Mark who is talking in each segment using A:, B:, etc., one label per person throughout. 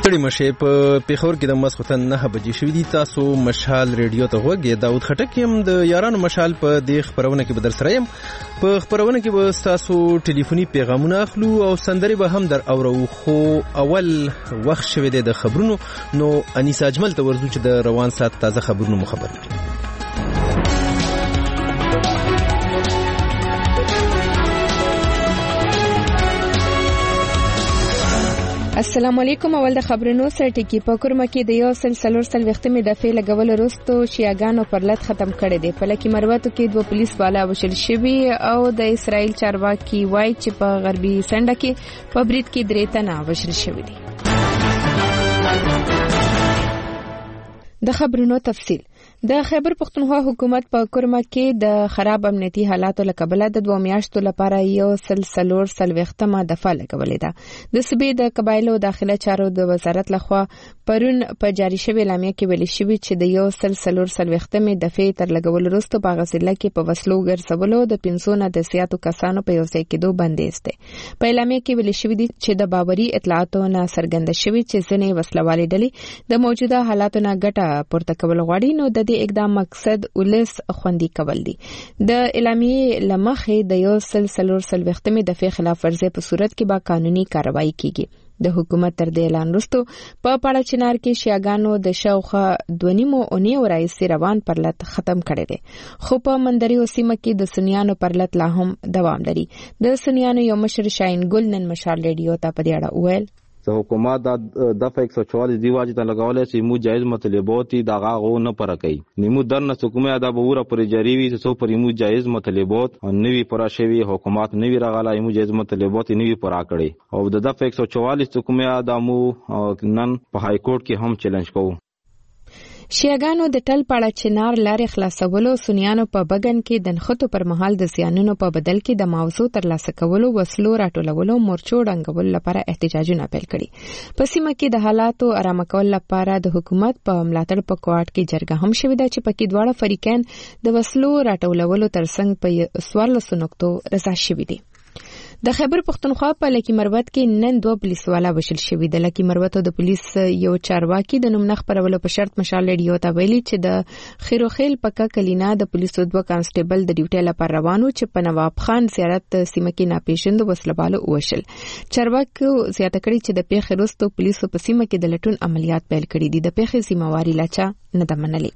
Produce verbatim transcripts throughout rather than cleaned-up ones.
A: ستړي مشه په پیښور کې د مسخوتن نه بجې شوې دي. تاسو مشال ریډیو ته وګورئ. داود خټک يم د یارانو مشال په دې خبرونه کې بدر سره يم. په خبرونه کې به تاسو ټلیفوني پیغامونه اخلو او سندري به هم در اورو. خو اول وخت شوه د خبرونو نو انیس اجمل ته ورزو چې د روان سات تازه خبرونو مخبر کړي.
B: السلام علیکم. اول د خبرونو سره ټکی په کورمه کې د یو سلسله سلوختمې د فعل غول وروسته شیعاګانو پر لټ ختم کړي دي. په لکه مروتو کې دوه پولیس والا وشل شوی او د اسرائیل چارواکي وایي چې په غربي سنډه کې په برید کې درې تنه وشل شوی دي. د خبرونو تفصیل. د خیبر پختونخوا حکومت په کورمه کې د خراب امنیتي حالاتو لکبله د دوه میاشتو لپاره یو سلسله سلوختمه دفعه لګولې ده. د صوبې د قبایلو داخله چارو د وزارت لخوا پرون په جاری شوی اعلامیه کې ویل شوی چې د یو سلسله سلوختمه دفعه تر لګول وروسته په غزله کې په وسلو ګرځولو د پنځونه د سیاسو کسانو په یو ځای کېدو بندیز ده. په اعلامیه کې ویل شوی دی چې د باوري اطلاعاتو نه څرګنده شوی چې ځنې وسلوالې ډلې د موجوده حالاتو نه ګټه پورته کول غواړي. نو د اقدام مقصد ولس خوندي کول دي. د اعلامیه لمخې د یو سلسله سلوختمې دفعه خلاف ورزي په صورت کې با قانوني کاروائی کیږي. د حکومت تر دې اعلان وروسته په پاړه چنار کې شیعاګانو د شاوخه دونیمو اونیو رئیس روان پرلط ختم کړي دي. خو په مندري وسیمه کې د سنیانو پرلط لا هم دوام لري. د سنیانو یو مشر شاین ګل نن مشال ریډیو ته په دې اړه وویل
C: د حکومت د دفعه ایک سو چوالیس دی واجب لګولې چې مو جایز مطالبات دا غو نه پر کوي. نیمو درنه حکومت دا بوره پر جاری وي چې سو پر مو جایز مطالبات نوی پر شوی حکومت نوی راغله مو جایز مطالبات نوی پر کړی او د دفعه ایک سو چوالیس حکومت دا مو نن په های کورټ کې هم چیلنج کوو.
B: شیعاګانو د ټل پاړه چنار لارې خلاصولو سنیانو په بغن کې د نخټو پر مهال د زیانونو په بدل کې د ماوزو تر لاسه کولو وسلو راټولولو مورچو ډنګول لپاره احتجاجونه پیل کړي. په سیمه کې د حالاتو آرام کول لپاره د حکومت په ملاتړ په کوارټ کې جرګه هم شوې ده چې پکې دواړه فریقین د وسلو راټولولو ترڅنګ په سوالو نقطو رضا شوي دي. د خیبر پختونخوا په لکی مروت کې نن دوه پولیس والا وشل شوی. د لکی مروت د پولیس یو چارواکي د نوم نخ پرولو په شرط مشال ریډیو ته ویلي چې د خیروخیل پکا کلینا د پولیسو دوه کانسټیبل د ډیوټي لپاره روانو چې په نواب خان زیارت سیمه کې ناپېژند وسلوالو وشل. چارواکي زیاته کړي چې د پیښې وروسته پولیسو په سیمه کې د لټون عملیات پیل کړي دي. د پیښې ذمہواری لاچا نه ده منلې.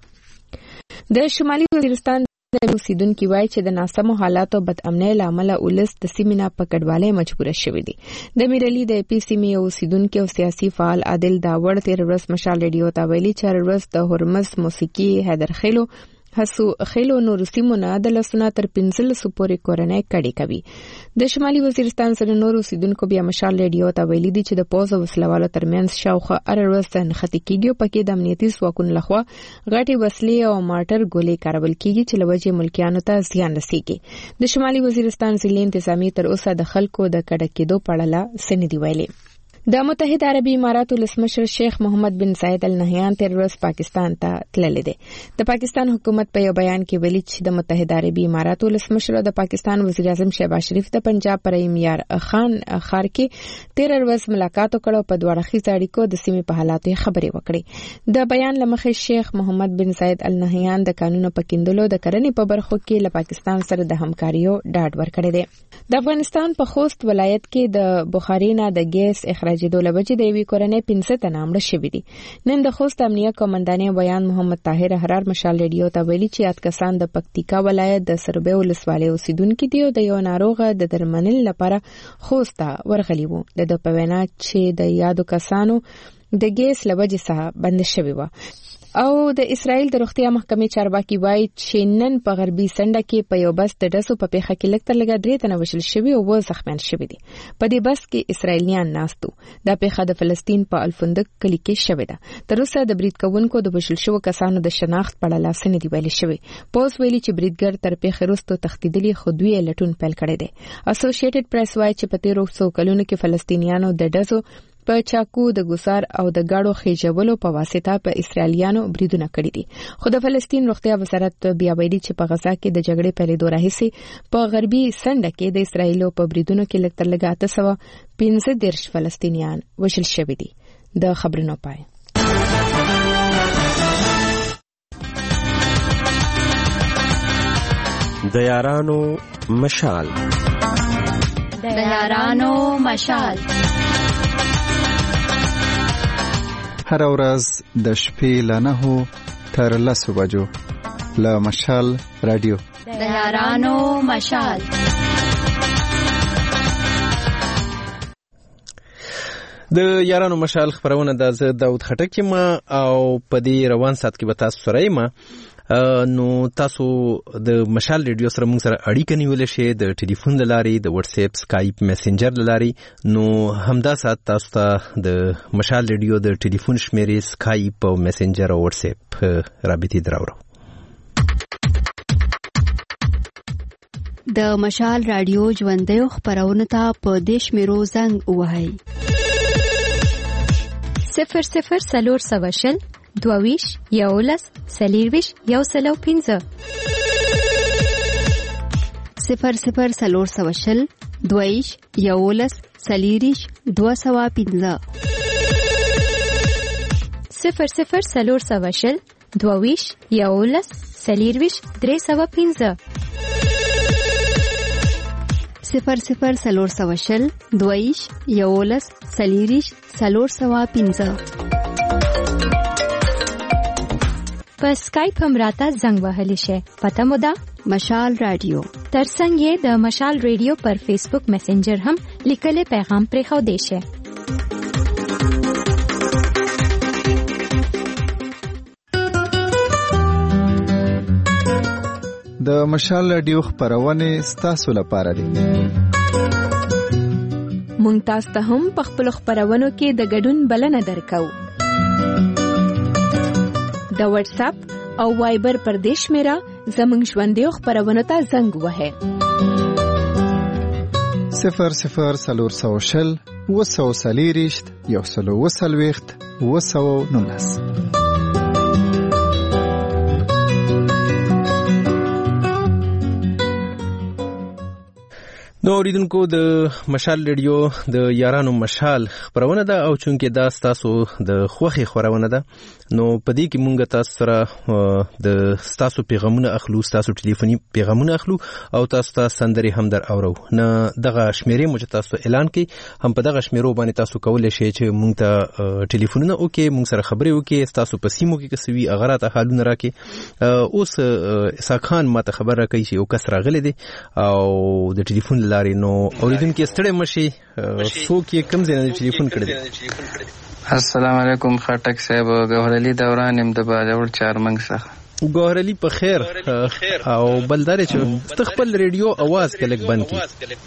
B: د شمالي وزیرستان د اوسیدونکو وایي چې د ناسمو حالاتو بد امنۍ لامل ولس د سیمې نه په کډوالۍ مجبور شوی دی. د میرلی د پی سیمې اوسیدونکو او سیاسي فعال عادل داوړ تیر ورځ مشال ریډیو ته ویلي چې ورځ د هرمز موسیقي حیدر خیلو حسو خیلو نور سیمونه د لسنه تر پنځل سپورې کورنۍ کړي کوي. د شمالي وزیرستان سره نور اوسیدونکو بیا مشال ریډیو ته ویلي دي چې د پوز او وسلوالو ترمنځ شاوخه ارورستان خطي کیږي پکې د امنیتي ځواکونو لخوا غټي وسلې او مارټر ګولې کارول کیږي چې لوجه ملکیانو ته زیان رسیږي. د شمالي وزیرستان ضلع انتظامی تر اوسه د خلکو د کډه کېدو په اړه سندې ویلي. د متحده عربی اماراتو ولسمشر شیخ محمد بن زاید ال نهیان تر ورځ پاکستان ته تللی دی. د پاکستان حکومت په یو بیان کې ویلي چې د متحده عربی اماراتو ولسمشر د پاکستان وزیر اعظم شهباز شریف د پنجاب پرایمیر خان خار کې تیر ورځ ملاقات وکړو. په دوه اړخیز اړیکو د سیمې په حالاتو خبرې وکړې. د بیان لمخې شیخ محمد بن زاید ال نهیان د قانونو په کیندلو د کرنې په برخو کې له پاکستان سره د همکاریو ډاډ ورکړی دی. د افغانستان په خوست ولایت کې د بخاري نه د ګیس اخراج د لوجې د یوې کورنۍ پنځه تنه مړه شوي دي. نن د خوست امنیه قومندانې بیان محمد طاهر حرار مشال ریډیو ته ویلي چې یاد کسان د پکتیکا ولایت د سربې ولسوالۍ اوسیدونکو دي او د یو ناروغه د درملنې لپاره خوست ته ورغلي وو. د په وینا چې د یادو کسانو د ګیس لوجې څخه بند شوی و. او د اسرائیل د روغتیا محکمې چارواکي وایي چې نن په غربي سنډه کې په یو بس د ډسو په پیښه کې لږ تر لږه درې تنه وژل شوي او اووه زخمیان شوي دي. په دې بس کې اسرائیلیان ناستو. دا پیښه د فلسطین په الفندق کلي کې شوې ده. تر اوسه د برید کوونکو د وژل شوو کسانو د شناخت په اړه څه نه دی ویل شوی. پوز ویلي چې بریدګر تر پیښې وروسته تښتېدلي خو دوی یې لټون پیل کړی دی. اسوسییټډ پریس وایي چې په تیرو څو کلونو کې فلسطینیانو د ډزو په چاکو د ګوسار او د گاړو خېجولو په واسطه په اسرائیلیانو بریدونه کړی دي. خو د فلسطین روغتیا وزارت بیا ویلي چې په غزا کې د جګړې پیلېدو راهیسې په غربي سنډه کې د اسرائیلو په بریدونو کې لږ تر لږه اته سوه پنځه دېرش فلسطینیان وژل شوي دي. د خبرونو پای.
D: د یارانو مشال
E: د یارانو مشال
F: هر ورځ د شپې له نهو تر لسو بجو له مشال رادیو
E: د یارانو مشال.
A: د یارانو مشال خبرونه د زه داود خټک ما او په دې روان سات کې به تاسو سره ما نو تاسو د مشال ریډیو سره موږ سره اړیکه نیولای شئ د ټلیفون د لارې د واتس اپ سکایپ میسنجر د لارې. نو همدا سات تاسو ته د مشال ریډیو د ټلیفون شمیرې سکایپ او میسنجر او واتس اپ رابطې دراوړو.
G: د مشال رادیو ژوندۍ خبرونه ته په دیش میرو زنګ وهاي
E: صفر صفر سلور سوشل دوویش یولس سلیرویش یو سلو پینزه
G: صفر صفر سلور سوشل دوویش یولس سلیریش دو سوا پینزه
E: صفر صفر سلور سوشل دوویش یولس سلیرویش درې سوا پینزه
G: صفر صفر سلور سوشل دوویش یولس سلیریش سلور سوا پینزه.
E: په سکایپ هم راته زنګ وهلی شي. پته مو ده
G: مشال رادیو.
E: ترڅنګ یې د مشال رادیو پر فیسبوک میسنجر هم لیکلي پیغام پرې خو دی شي.
F: د مشال رادیو خبرونه ستاسو لپاره دي.
B: مونږ تاسو ته هم په خپل خبرونو کې د ګډون بلنه درکو. د واتس اپ او وایبر پر دیش میرا زمنګ ژوندۍ خبرونه ته زنګ وهه
F: صفر صفر سلور سوشل وسو سلیریشت یو سلو وسلويخت وسو نولس.
A: نو اوریدونکو د مشال ریډیو د یارانو مشال خبرونه ده او چونکې دا تاسو د خوخي خبرونه ده نو پدې کې مونږ تاسو سره د تاسو پیغامونه اخلو تاسو ټلیفوني پیغامونه اخلو او تاسو ته سندري هم در اورو نه دغه شمیرې مو تاسو اعلان کړئ هم په دغه شمیرو باندې تاسو کولای شئ چې مونږ ته ټلیفونونه وکړئ مونږ سره خبرې وکړئ تاسو په سیمو کې کسوي اغراته حالونه راکړي. اوس اسحاق خان ماته خبر راکړي چې یو کس راغلی دی او د ټلیفون لاري نو اوریدونکو ستړي مشي څوک یې کم ځای نه ټلیفون کړی.
H: السلام علیکم خټک صاحب ګوهر علي دوران يم د باجوړ چارمنګ څخه.
A: ګوهر علي په خیر او بلدار چې تخپل ریډیو आवाज کلک بند کی.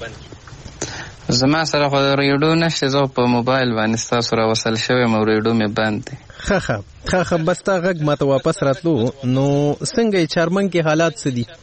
H: زما سره خو ریډیو نشته زه په موبایل باندې تاسو را وصل شوی مو ریډیو مې بند دی.
A: خه خه خه بس تا غږ ماته واپس راتلو نو څنګه چارمنګ کې حالات څه دي؟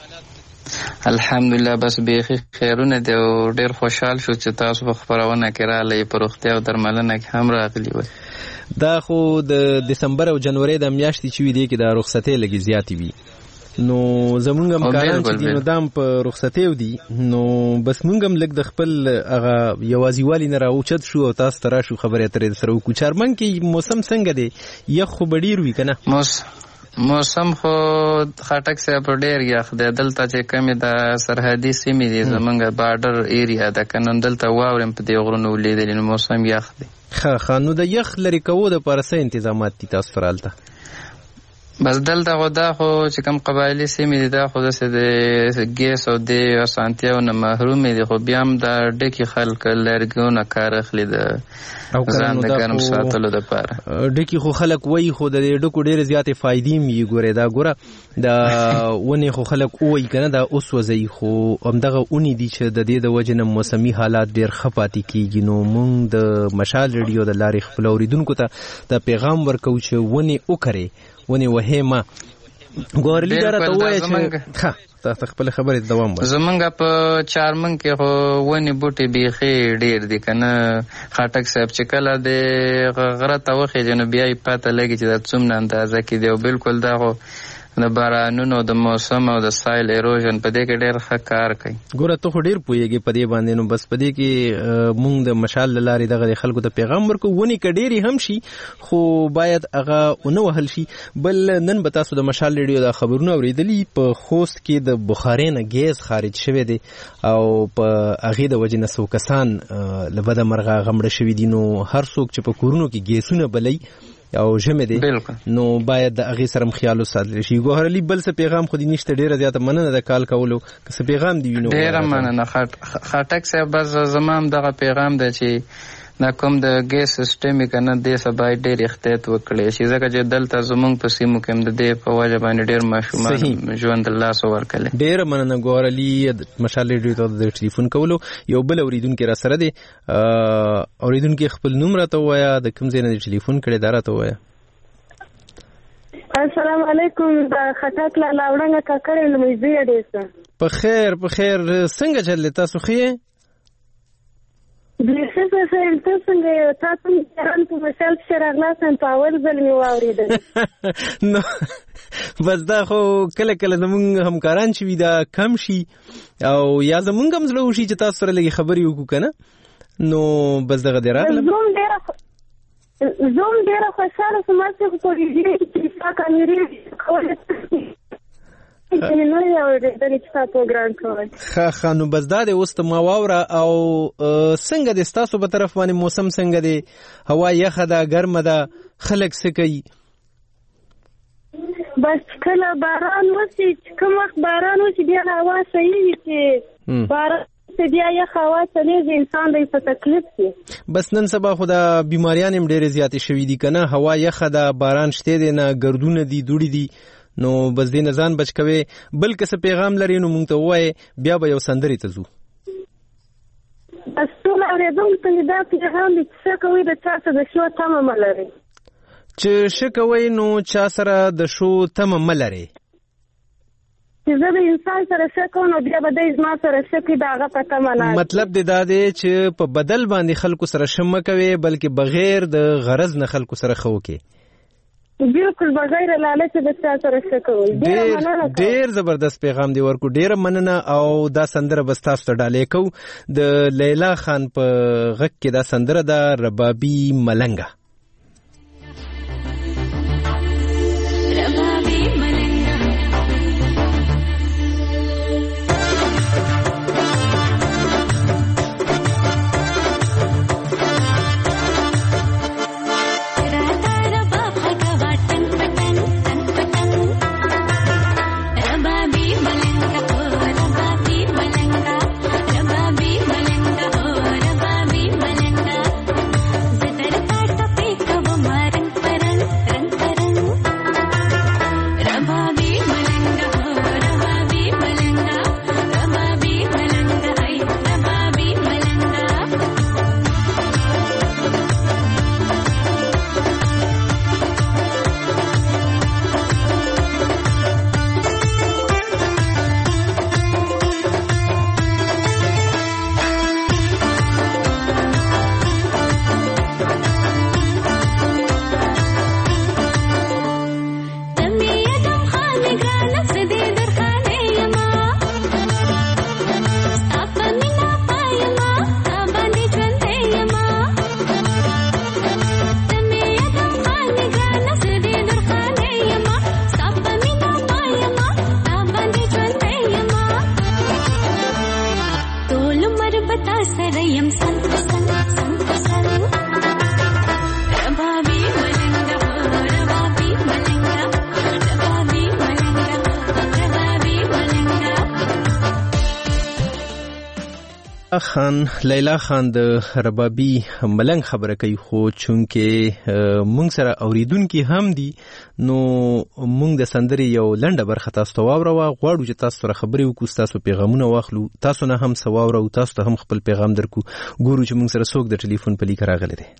H: الحمدلله بس بیخي خیرونه دی او ډیر خوشحال شو چې تاسو په خبرونه کې راغلئ په روغتیا او درملنه کې هم راغلي وي.
A: دا خو د دسمبر او جنوري د میاشتې چې وی دی کې د رخصتۍ لګي زیاتې وي نو زمونږ هم کاران چې دینو دام په رخصتۍ ودی نو بس مونږ هم لګ د خپل هغه یوازیوالي نه راوچت شو او تاسو ترا شو خبره ترې سره وکړو. چارمن کې موسم څنګه دی؟ یخ خو بډیر وی کنه؟
H: موس موسم خو خټک صاحب ډیر یخ دی دلته چې کمی د سرحدي سیمې دي زمونږ بارډر ایریا د کنن دلته واورم په دی غرونو لیدل نو موسم یخ دی.
A: خا خانو د یخ لري کوو د پارسه تنظیمات دي تاسو سره
H: بس دلته غودا خو چې کوم قبایلی سیمې دي دا خو د ګیس او د اسانتیاو نه محروم دي خو بیا هم د ډکی خلک لرګونه کار اخلي د ځان د ګرم ساتلو لپاره.
A: ډکی خو خلک وای خو د ډکو ډېر زیاتې فائدې می ګوره دا ګوره دا ونه خو خلک وای کنه دا اوس وځي خو همدغه اونې دي چې د دې د وجه نه موسمي حالات ډېر خپاتې کیږي. نو مونږ د مشال ریډیو د لارې خپل اوریدونکو ته د پیغام ورکو چې ونه وکړي ونی وهمه ګورلی درته وای چې ها تاسو خپل خبرې دوام ورکړئ.
H: زمونږ په چارمنګ کې خو ونی بوټي بیخي ډیر دي کنه خټک صاحب چې کله د غره ته وخی جنو بیا یې پته لګي چې د څومره اندازه کې دی او بالکل دا خو د بارانونو د موسم او د سایل ایروژن په دې کې ډېر ښه کار کوي.
A: ګوره ته خو ډېر پوهېږې په دې باندې، نو بس په دې کې مونږ د مشال له لارې دغه خلکو ته پیغام ورکو، ونې که ډېرې هم شي خو باید هغه ونه وهل شي. بل نن به تاسو د مشال ریډیو دا خبرونه اورېدلي، په خوست کې د بخارۍ نه ګیس خارج شوی دی او په هغې د وجې نه څو کسان له بده مرغه غمړه شوي دي. نو هر څوک چې په کورونو کې ګیسونه بلوي او ژمې دی نو باید د هغې سره هم خیال وساتل شي. ګوهر علي بل څه پیغام خو دې نشته، ډېره زیاته مننه د کال کولو، که څه پیغام دي وي نو
H: ډېره مننه. خټک صاحب بس زما هم دغه پیغام دی چې دا کوم د ګیس سیسټم یې که نه دې څه باید ډېر احتیاط وکړی شي، ځکه چې دلته زموږ په سیمو کې هم د دې په وجه باندې ډېر ماشومان ژوند له لاسه ورکړی.
A: ډېره مننه ګوهر علي مشال ریډیو ته د ټلیفون کولو. یو بل اورېدونکی را سره دی، اورېدونکی خپل نوم راته ووایه، د کوم ځای نه دې ټلیفون کړی دا راته ووایه.
I: السلام علیکم، د خټک له لاوړنګه کاکړې لمزي ډېسه.
A: په خیر په خیر، څنګه چل دی تاسو ښه یې؟
I: بلخص سره ته څنګه یو؟ تاسو هم په مشال کې راغلاستئ، په اول ځل مې واورېدل.
A: نو بس دا خو کله کله زمونږ همکاران چې وي دا کم شي او یا زمونږ هم زړه وشي چې تاسو سره لږې خبرې وکړو که نه، نو بس دغه دې راغلم.
I: زوم ډېره خوشحاله شوم چې خو په ویډیو کې چې تا کامیرې کولی
A: ښه ښه. نو بس دا دی اوس ته ما واوره، او څنګه دی ستاسو په طرف باندې موسم څنګه دی؟ هوا یخه ده ګرمه ده؟ خلک څه کوي؟
I: بس کله باران وشي، چې کوم وخت باران وشي بیا هوا صحیح وي، چې باران بیا یخ هوا چلېږي انسان دی په تکلیف کې.
A: بس نن سبا خو دا بیماریان هم ډېرې زیاتې شوي دي که نه؟ هوا یخه ده، باران شته دی نه، ګردونه دي، دوړې دي، نو بس دې نه ځان بچ کوي. بل که څه پیغام لري نو مونږ ته ووایې، بیا به یو سندرې ته ځو.
I: بس ټول اورېدونکو ته مې دا پیغام دی چې ښه کوئ د چا سره د شو تمه مه لرئ،
A: چې ښه کوئ نو چا سره د شو تمه مه لرئ.
I: چې زه د انسان سره ښه کوم نو بیا به دی زما سره ښه کړي، د هغه په تمه نه.
A: مطلب دې دا دی چې په بدل باندې خلکو سره ښه مه کوئ، بلکې بغیر د غرض نه خلکو سره ښه وکړئ.
I: بالکل بغیر لالچ د چا سره ښه کوئ.
A: ډېر زبردست پیغام دی ورکو، ډېره مننه. او دا سندره بس تاسو ته ډالۍ کوو، د لیلا خان په غږ کې دا سندره ده، ربابي ملنګه. خان لیلا خان د ربابي ملنګ خبره کوي، خو چونکه مونږ سره اوریدونکي هم دي نو مونږ د سندرې یو لنډه برخه تاسو ته واورو، غواړو چې تاسو سره خبرې وکړو، تاسو پیغامونه واخلو، تاسو نه هم سواورو، تاسو ته هم خپل پیغام درکو، ګورو چې مونږ سره څوک د ټلیفون په لیک راغلی دی.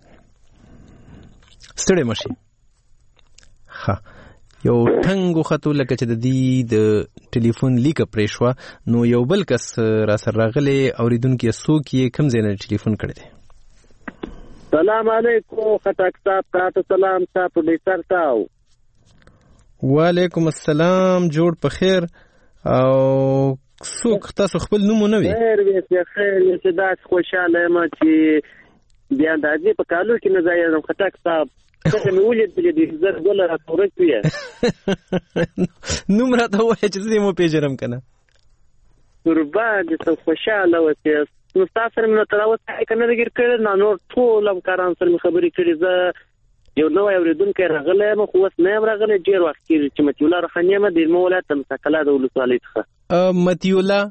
A: ستړی مشي. ها یو ټنګو خطو لکه چې د دې د ټلیفون لیک پرې شوه، نو یو بل کس را سره راغلی اوریدونکی څوک یې کوم ځای نه ټلیفون کړی دی؟
J: سلام علیکم خټک صاحب. تاسو سلام صاحب ډیکټر صاحب.
A: وعلیکم السلام، جوړ په خیر. او څوک تاسو خپل نوم نه وي؟
J: خیر وي خیر وي چې داسې خوشحاله یم چې بیا د دې په کالو کې نه ځایږم. خټک صاحب څه مې ولیدلې دي زر ګوله راته ورک وي.
A: نوم راته ووایه چې زه یې مو پېژنم که نه.
J: قربان دې ته خوشحاله اوسې. نو ستا سره مې تر اوسه که نه دی ګیر کړی، نه نور ټول همکاران سره مې خبرې کړي. زه یو نوی اورېدونکی راغلی یم، خو اوس نه یم راغلی. ډېر وخت کېږي چې مطیع الله روحاني یم د علمه ولایت د مساکله د ولسوالۍ څخه.
A: مطیع الله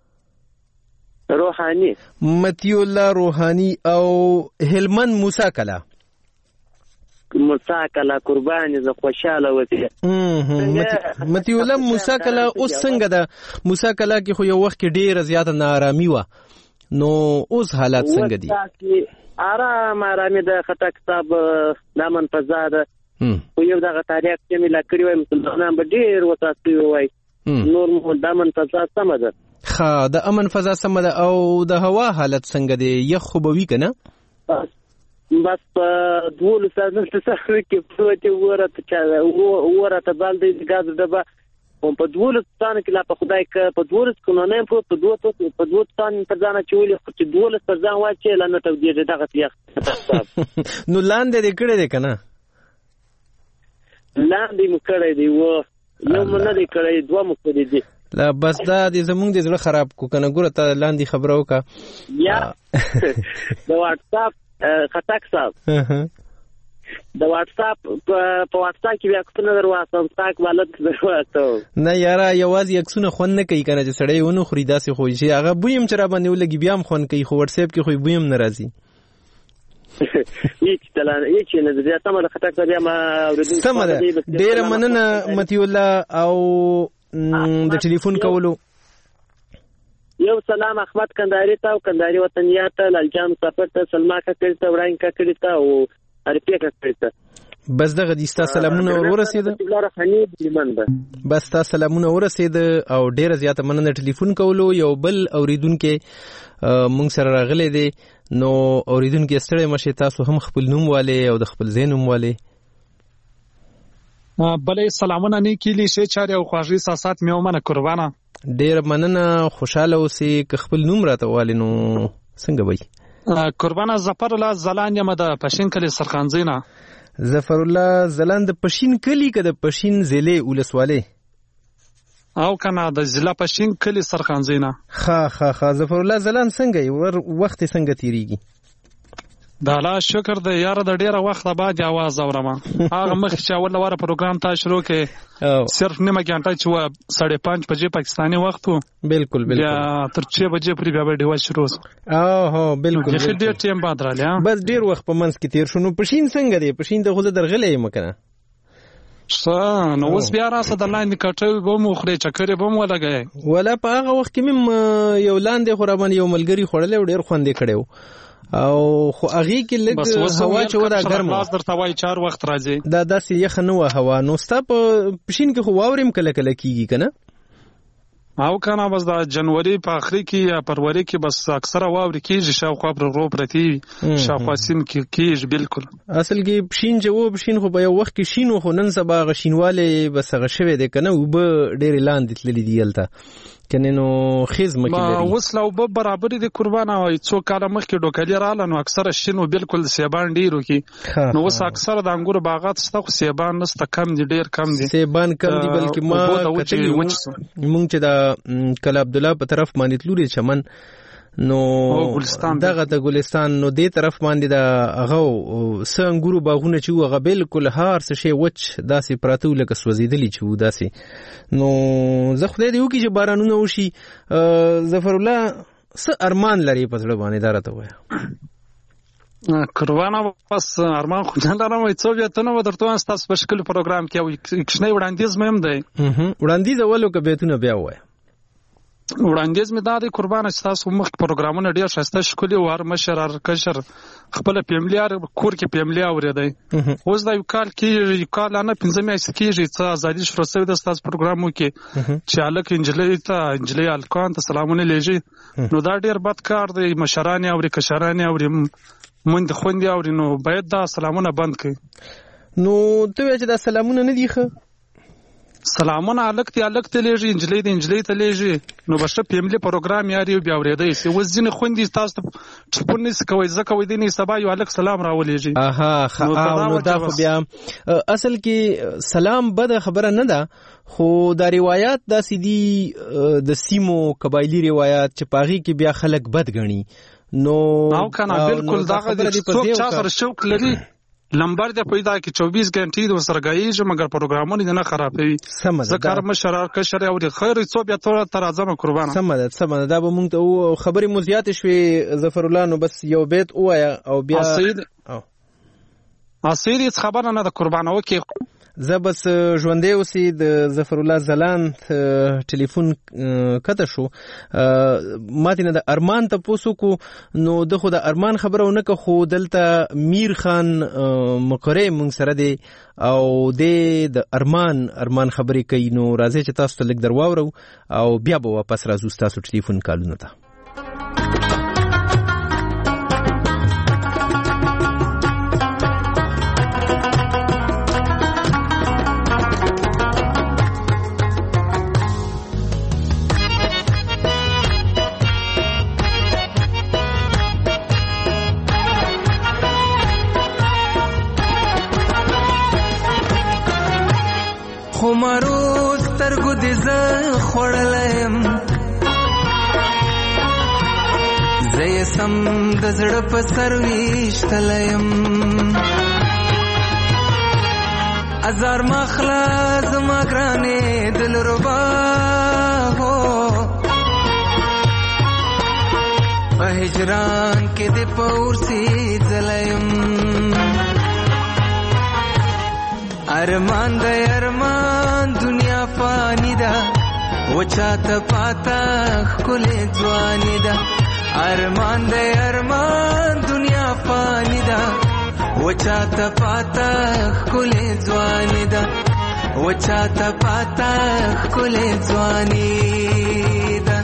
J: روحاني
A: مطیع الله روحاني او هلمند موسی کلا
J: موسی کلا. قربان زه خوشحاله اوسې.
A: مطیع الله موسی کلا اوس څنګه ده؟ موسی کلا کې خو یو وخت کې ډېره زیاته ناارامي وه، نو اوس حالات څنګه دي؟
J: آرام آرامي د خټک صاحب د امن فضا ده. خو یو دغه تاریخ چې مې لا کړي وای مسلمانان به ډېر وساتي وای، نور مو د امن فضا سمه ده.
A: ښه، د امن فضا سمه ده. او د هوا حالت څنګه دی؟ یخ خو به وي که نه؟
J: بس په دولس ساعتونو کې پروت یې اووه راته بال دی د ګازو ډبه. په دولس ستانو کې لا په خدای که په دولس کې نو نه یم پروت، په دوه ستانو پر ځان اچولي، خو چې دولس پر ځان واچوې لا نه تودېږي دغسې یخ.
A: نو لاندې دې کړی دی که نه؟
J: لاندې مو کړی دی، و یو مو نه دی کړی، دوه مو کړی دي.
A: لا بس دا دې زمونږ د زړه خراب کو که نه. ګوره ته لاندې خبره وکړه.
J: یا د واټساپ خټک صاحب د واټساپ په واټساپ کې بیا عکسونه در واستوم، ستا اکبالت در واستوم.
A: نه یاره یوازې عکسونه خوند نه کوي که نه، چې سړی ونه خوري داسې خو چې هغه بوی هم چې را باندې ولګي بیا هم خوند کوي، خو واټساپ کې خو بوی هم نه راځي.
J: هیڅ هیڅ نه ده. سمه ده خټک صاحب، بیا ما اورېدونکي
A: سمه ده. ډېره مننه مطیع الله او د ټلیفون کولو.
J: یو سلام احمد کندهاري ته او کندهاري وطنیات ته، لالجان مسافر ته، سلما کاکړي ته، وړاین کاکړي ته او عرفیه کاکړي ته.
A: بس دغه دي ستا سلامونه ورسېده. بس ستا سلامونه ورسېده او ډېره زیاته مننه ټلیفون کولو. یو بل اورېدونکی مونږ سره راغلی دی. نو اورېدونکی ستړی مشئ، تاسو هم خپل نوم والئ او د خپل ځای نوم والئ.
K: بله سلامونه نیکیلی ښې چارې او خواږه احساسات مې ومنه. قربانه
A: ډېره مننه، خوشحاله اوسئ. که خپل نوم راته والئ نو څنګه به وي؟
K: قربانه ظفر الله زلان یم د پښین کلي سرخانځۍ نه.
A: ظفر الله زلان د پښین کلي که د پښین ضلع ولسوالۍ؟
K: او کنه د ضلع پښین کلي سرخانځۍ نه.
A: ښه ښه ښه. ظفر الله زلان څنګه یې؟ وخت یې څنګه تېرېږي؟
K: د الله شکر دی یاره، د ډېره وخته بعد یې اواز اورم. هغه مخکې چې اول واره پروګرام تا شروع کړې صرف نیمه ګنټه چې وه ساړه پنځ بجې پاکستاني وخت و،
A: بلکل بلکل،
K: بیا تر چې بجې پورې بیا به ډیوه شروع شو.
A: اوهو بلکل
K: بیخي ډېر ټیم بعد رالی.
A: بس ډېر وخت په منځ کې تېر شو. نو پښین څنګه دی؟ پښین ته خو زه درغلی یم که نه؟
K: ښه، نو اوس بیا راسه د لاندې کټوي به مو وخورې، چکرې به مو ولګوې.
A: ولا په هغه وخت کې مې یو لاندې خو راباندې یو ملګري خوړلی و، ډېر خوند یې کړی و. او خو هغې کې لږ هوا چې وه دا ګرمه وه،
K: درته وایي چار وخت راځي،
A: دا داسې یخه نه وه هوا. نو ستا په پښین کې خو واورې هم کله کله کېږي که نه؟
K: او کنه بس د جنوري په آخري کې یا فروری کې بس اکثره واورې کېږي، شاوخوا پر رو پرتې وي، شاوخوا سیند کې کېږي. بلکل
A: اصل کې پښین چې و، پښین خو په یو وخت کې شین و، خو نن سبا هغه شینوالی بس هغه شوی دی که نه، اوبه ډېرې لاندې تللي دي هلته کنه. نو خیز مکې لري
K: اوس لا اوبه برابرې دي. قربانه وایي څو کاله مخکې ډوکلي راغله نو اکثره شین و، بلکل سیبان ډېر وکړي. نو اوس اکثره د انګورو باغات شته خو سیبان نسته، کم دي، ډېر کم دي.
A: سیبان کم دي، بلکې ما کتلي مونږ چې د کله عبدالله په طرف باندې تلو چمن، نو دغه د ګلستان نو دې طرف باندې د هغه څه انګورو باغونه چې وو هغه بالکل هر څه شی وچ داسې پراته وو لکه سوځېدلي چې وو داسې. نو زه خدای دې وکړي چې بارانونه وشي. ظفر الله څه ارمان لري په زړه باندې؟ دا راته ووایه.
K: قربانه بس ارمان خو نه لرم، وایي څو بیتونه به درته وایم ستاسو په ښکلي پروګرام کې، او کوچنی وړاندیز مې هم دی.
A: وړاندیز اول وکړه بیتونه بیا ووایه.
K: وړاندیز مې دا دی قربانه چې تاسو مخکې پروګرامونه ډېر ښایسته ښکلي و، هر مشر هر کشر خپله فیملي هر کور کې فیملي اورېدی. اوس دا یو کال کېږي، یو کال نه پنځه میاشتې کېږي څه ازادي شروع شوې ده ستاسو پروګرامو کې چې هلک نجلۍ ته نجلۍ هلکانو ته سلامونه لېږي. نو دا ډېر بد کار دی. مشران یې اوري، کشران یې اوري، مندې خویندې اوري، نو باید دا سلامونه بند کړي.
A: نو ته وایې چې دا سلامونه نه دي ښه؟
K: سلامونه الک ته الک ته لېږي انجلۍ د انجلۍ ته لېږي نو بشه فیملی پروګرام یاري بیا ورېدای سي وز ځینې خوندې تاسو ته ټلیفون نس کوي ځکه وې دیني سبا یو الک سلام راولېږي.
A: اها نو دا خو بیا اصل کې سلام بد خبره نه ده خو دا روایت دا سیدی د سیمو قبایلی روایت چې پاغي کې بیا خلک بد غني نو
K: او کنه بالکل دا غوډي څوک چا سره شوق لري لمبر د پیدا کې چوبیس غنټې د سرګایي مګر پروګرامونه نه خرابوي ذکر مشرار کشر او د خیر څو بیا تر تر اعظم قربانه
A: سمده سمده دا به مونږ ته خبرې مزيات شوي ظفر الله نو بس یو بیت وایا او بیا
K: اسید او اسید خبره نه د قربانه وکي
A: زه بس ژوندې اوسې د ظفر الله زلان ټلیفون کته شو ماته نه د ارمان ته پوسو کو نو د خو د ارمان خبره ونه خو دلته میر خان مقری مونږ سره دی او د ارمان ارمان خبرې کوي نو راځي چې تاسو ته لیک درواورو او بیا به واپس راځو تاسو ټلیفون کالونه ته.
L: خمارو سترګو دې زه خوړلم زه یې سم د زړه په سر ویشتلم ازار مخلا زما ګرانې دلربا هو په هجران کې دې پورسي ځلم ارمان د ارمان دنیا فانی ده وچاته پاتا خلې ځواني ده ارمان د ارمان دنیا فانی ده وچاته پاتا خلې ځواني ده وچاته پاتا خلې ځواني ده.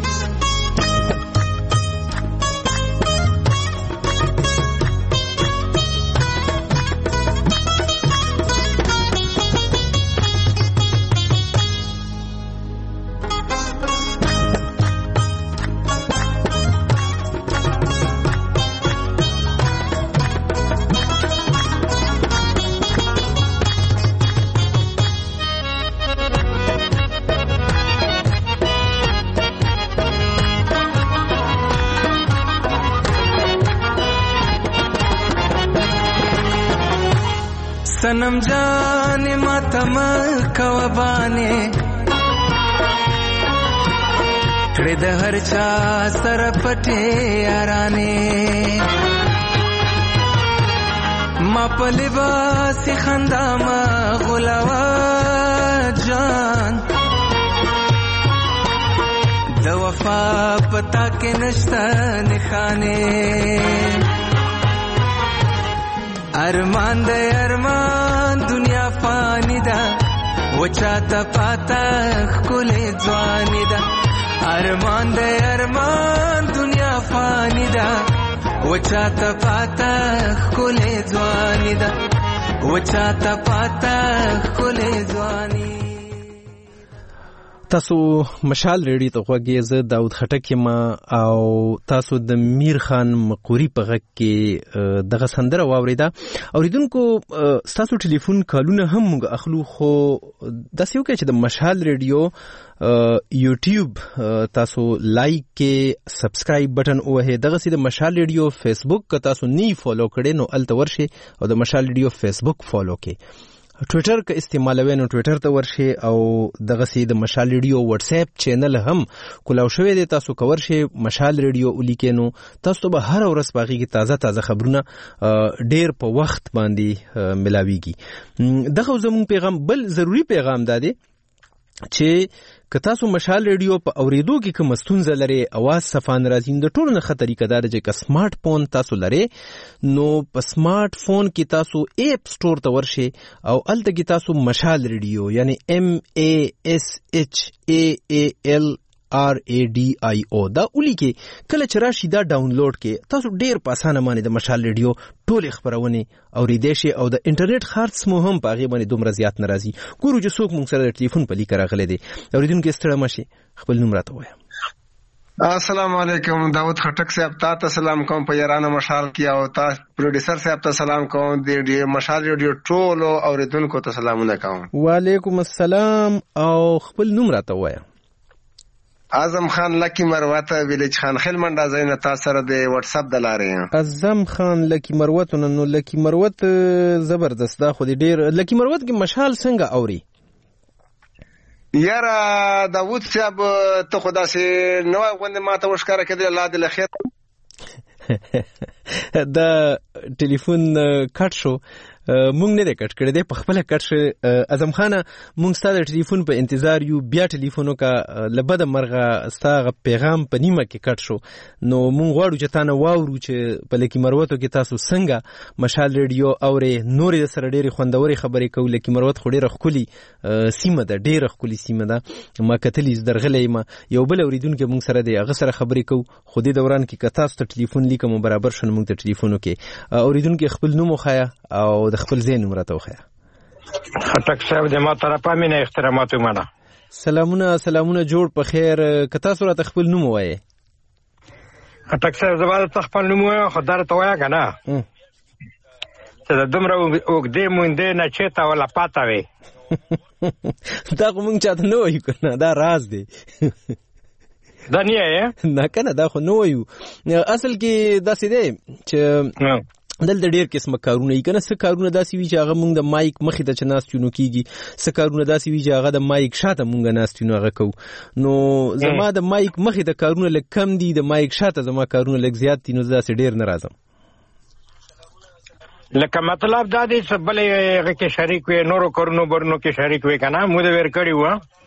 L: सनम जाने मातम कवबाने कड़े द हर चा सर पटे याराने मा पलिबासी खंदा मा गुलावा जान द वफा पता के नश्ता निखाने ارمان د ارمان دنیا فانی ده وچاته پاتا خلې ځواني ده ارمان د ارمان دنیا فانی ده وچاته پاتا خلې ځواني ده وچاته پاتا خلې ځواني.
A: تاسو مشال ریډیو ته غوږی زه داود خټک یم او تاسو د میر خان مقوری په غږ کې دغه سندره واوریده. اوریدونکو تاسو ټلیفون کالونه هم موږ اخلو خو داسې وکړئ چې د مشال ریډیو یوټیوب تاسو لایک کې سبسکرایب بٹن ووهئ. دغه سي د مشال ریډیو فیسبوک که تاسو نی فالو کړئ نو الته ورشئ او د مشال ریډیو فیسبوک فالو کړئ. ټویټر که استعمالوي نو ټویټر ته ورشئ او دغه سي د مشال ریډیو واتس اپ چینل هم کولاو شوی دی تاسو کور شئ مشال ریډیو ولیکئ نو تاسو به هر ورځ باغی کې تازه تازه خبرونه ډیر په وخت باندې ملاويږي. دغه زموږ پیغام بل ضروری پیغام دی چې که تاسو مشال ریډیو په اوریدو کې کوم ستونزه لري اواز صفان راځي د ټولو نه خطرې کدار چې که سمارټ فون تاسو لري نو په سمارټ فون کې تاسو اپ سٹور ته ورشئ او الته کې تاسو مشال ریډیو یعنی ام ا اس اچ ا ا ال آر ای ډي آی او دا اولی کې کله چې راشي دا ډاونلوډ کې تاسو ډیر په اسانه باندې د مشال ریډیو ټول خبرونه اوریدئ شئ او د انټرنیټ خارج مو هم په هغه باندې دومره زیات ناراضي ګورو چې څوک مونږ سره د ټلیفون په لیک راغلی دی اوریدونکو ستړي مشي خپل نوم راته وایي.
M: السلام علیکم داود خټک صاحب تاسو سلام کوم په یارانه مشال کې او تاسو پروډوسر صاحب ته سلام کوم د مشال ریډیو ټول اوریدونکو ته سلامونه کوم.
A: وعلیکم السلام او خپل نوم راته وایي.
M: اعظم خان لکی مروته ویلیج خان خیل منډه زینه تاسو سره د واتس اپ د لارې.
A: اعظم خان لکی مروته نو لکی مروته زبردست دا خو ډیر لکی مروته کې مشال څنګه اوري؟
M: یاره داود صاحب ته خدا سي نو غوند ماته وشکاره کړي الله دې خیر.
A: دا ټلیفون کټ شو مونږ نه کټ کړی دی په خپل کټ شو. اعظم خان مونږ ستاسو ټلیفون په انتظار یو بیا ټلیفونو کا لبد مرغه ستاسو پیغام په نیمه کې کټ شو نو مونږ غواړو چې تاسو واورو چې په لکی مروتو کې تاسو څنګه مشال ریډیو اورې نورې سره ډېری خوندوري خبرې کوي. لکی مروت خو ډېر خولي سیمه ده ډېر خولي سیمه ده ما کتلی درغلې ما یو بل اوریدونکو مونږ سره دی هغه سره خبرې کوي خو دې دوران کې کتا ست ټلیفون لیکم برابر شون مونږ ته ټلیفونو کې اوریدونکو خپل نوم خایا او خپل زین نمرته وخیا.
N: خټک صاحب د ما طرفه مینه احترامات ومنه.
A: سلامونه سلامونه جوړ په خیر کتا سره خپل نوم وایي.
N: خټک صاحب زباده تخپل نوم وایي خدای ته وایي کنه چې د دومره وګدې مونږ نه چېتا ولا پاتا وي.
A: دا کوم چاته نو وایو کنه دا راز دی.
N: دا نه
A: نه کنه دا خو نو وایو اصل کې دا سې دی چې دلته ډیر قسمه کارونه یې کنه څه کارونه داسې وی چې هغه مونږ د مایک مخې ته چې ناستونو کیږي څه کارونه داسې وی چې هغه د مایک شاته مونږ ناستونو هغه کو نو زما د مایک مخې ته کارونه لږ کم دي د مایک شاته زما کارونه لږ زیات دي نو داسې ډیر نه راځم.
N: لکه مطلب دا دی چې بلې هغه کې شریک وي نورو کارونو برنو کې شریک وي کنه مو د ور کړی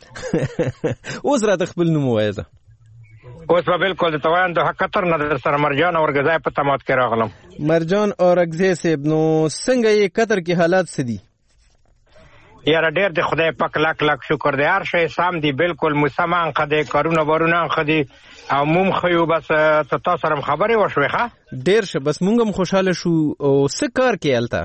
N: و
A: اوس راته خپل نوم وایي.
N: اوس په بالکل د توان د حقیقت نظر سره مرجان اورګزای په تمات کې راغلم.
A: مرجان اورګزای صاحب نو څنګه یې قطر کې حالات سدي؟
N: یاره ډیر د خدای پاک لاک لاک شکر دی هر شی سم دی بالکل مسلمان خدای کارونه ورونه خدي او موم خيو بس تاسو سره خبرې وشوي ښه
A: ډیر شه بس مونږ هم خوشاله شو او څه کار کې الته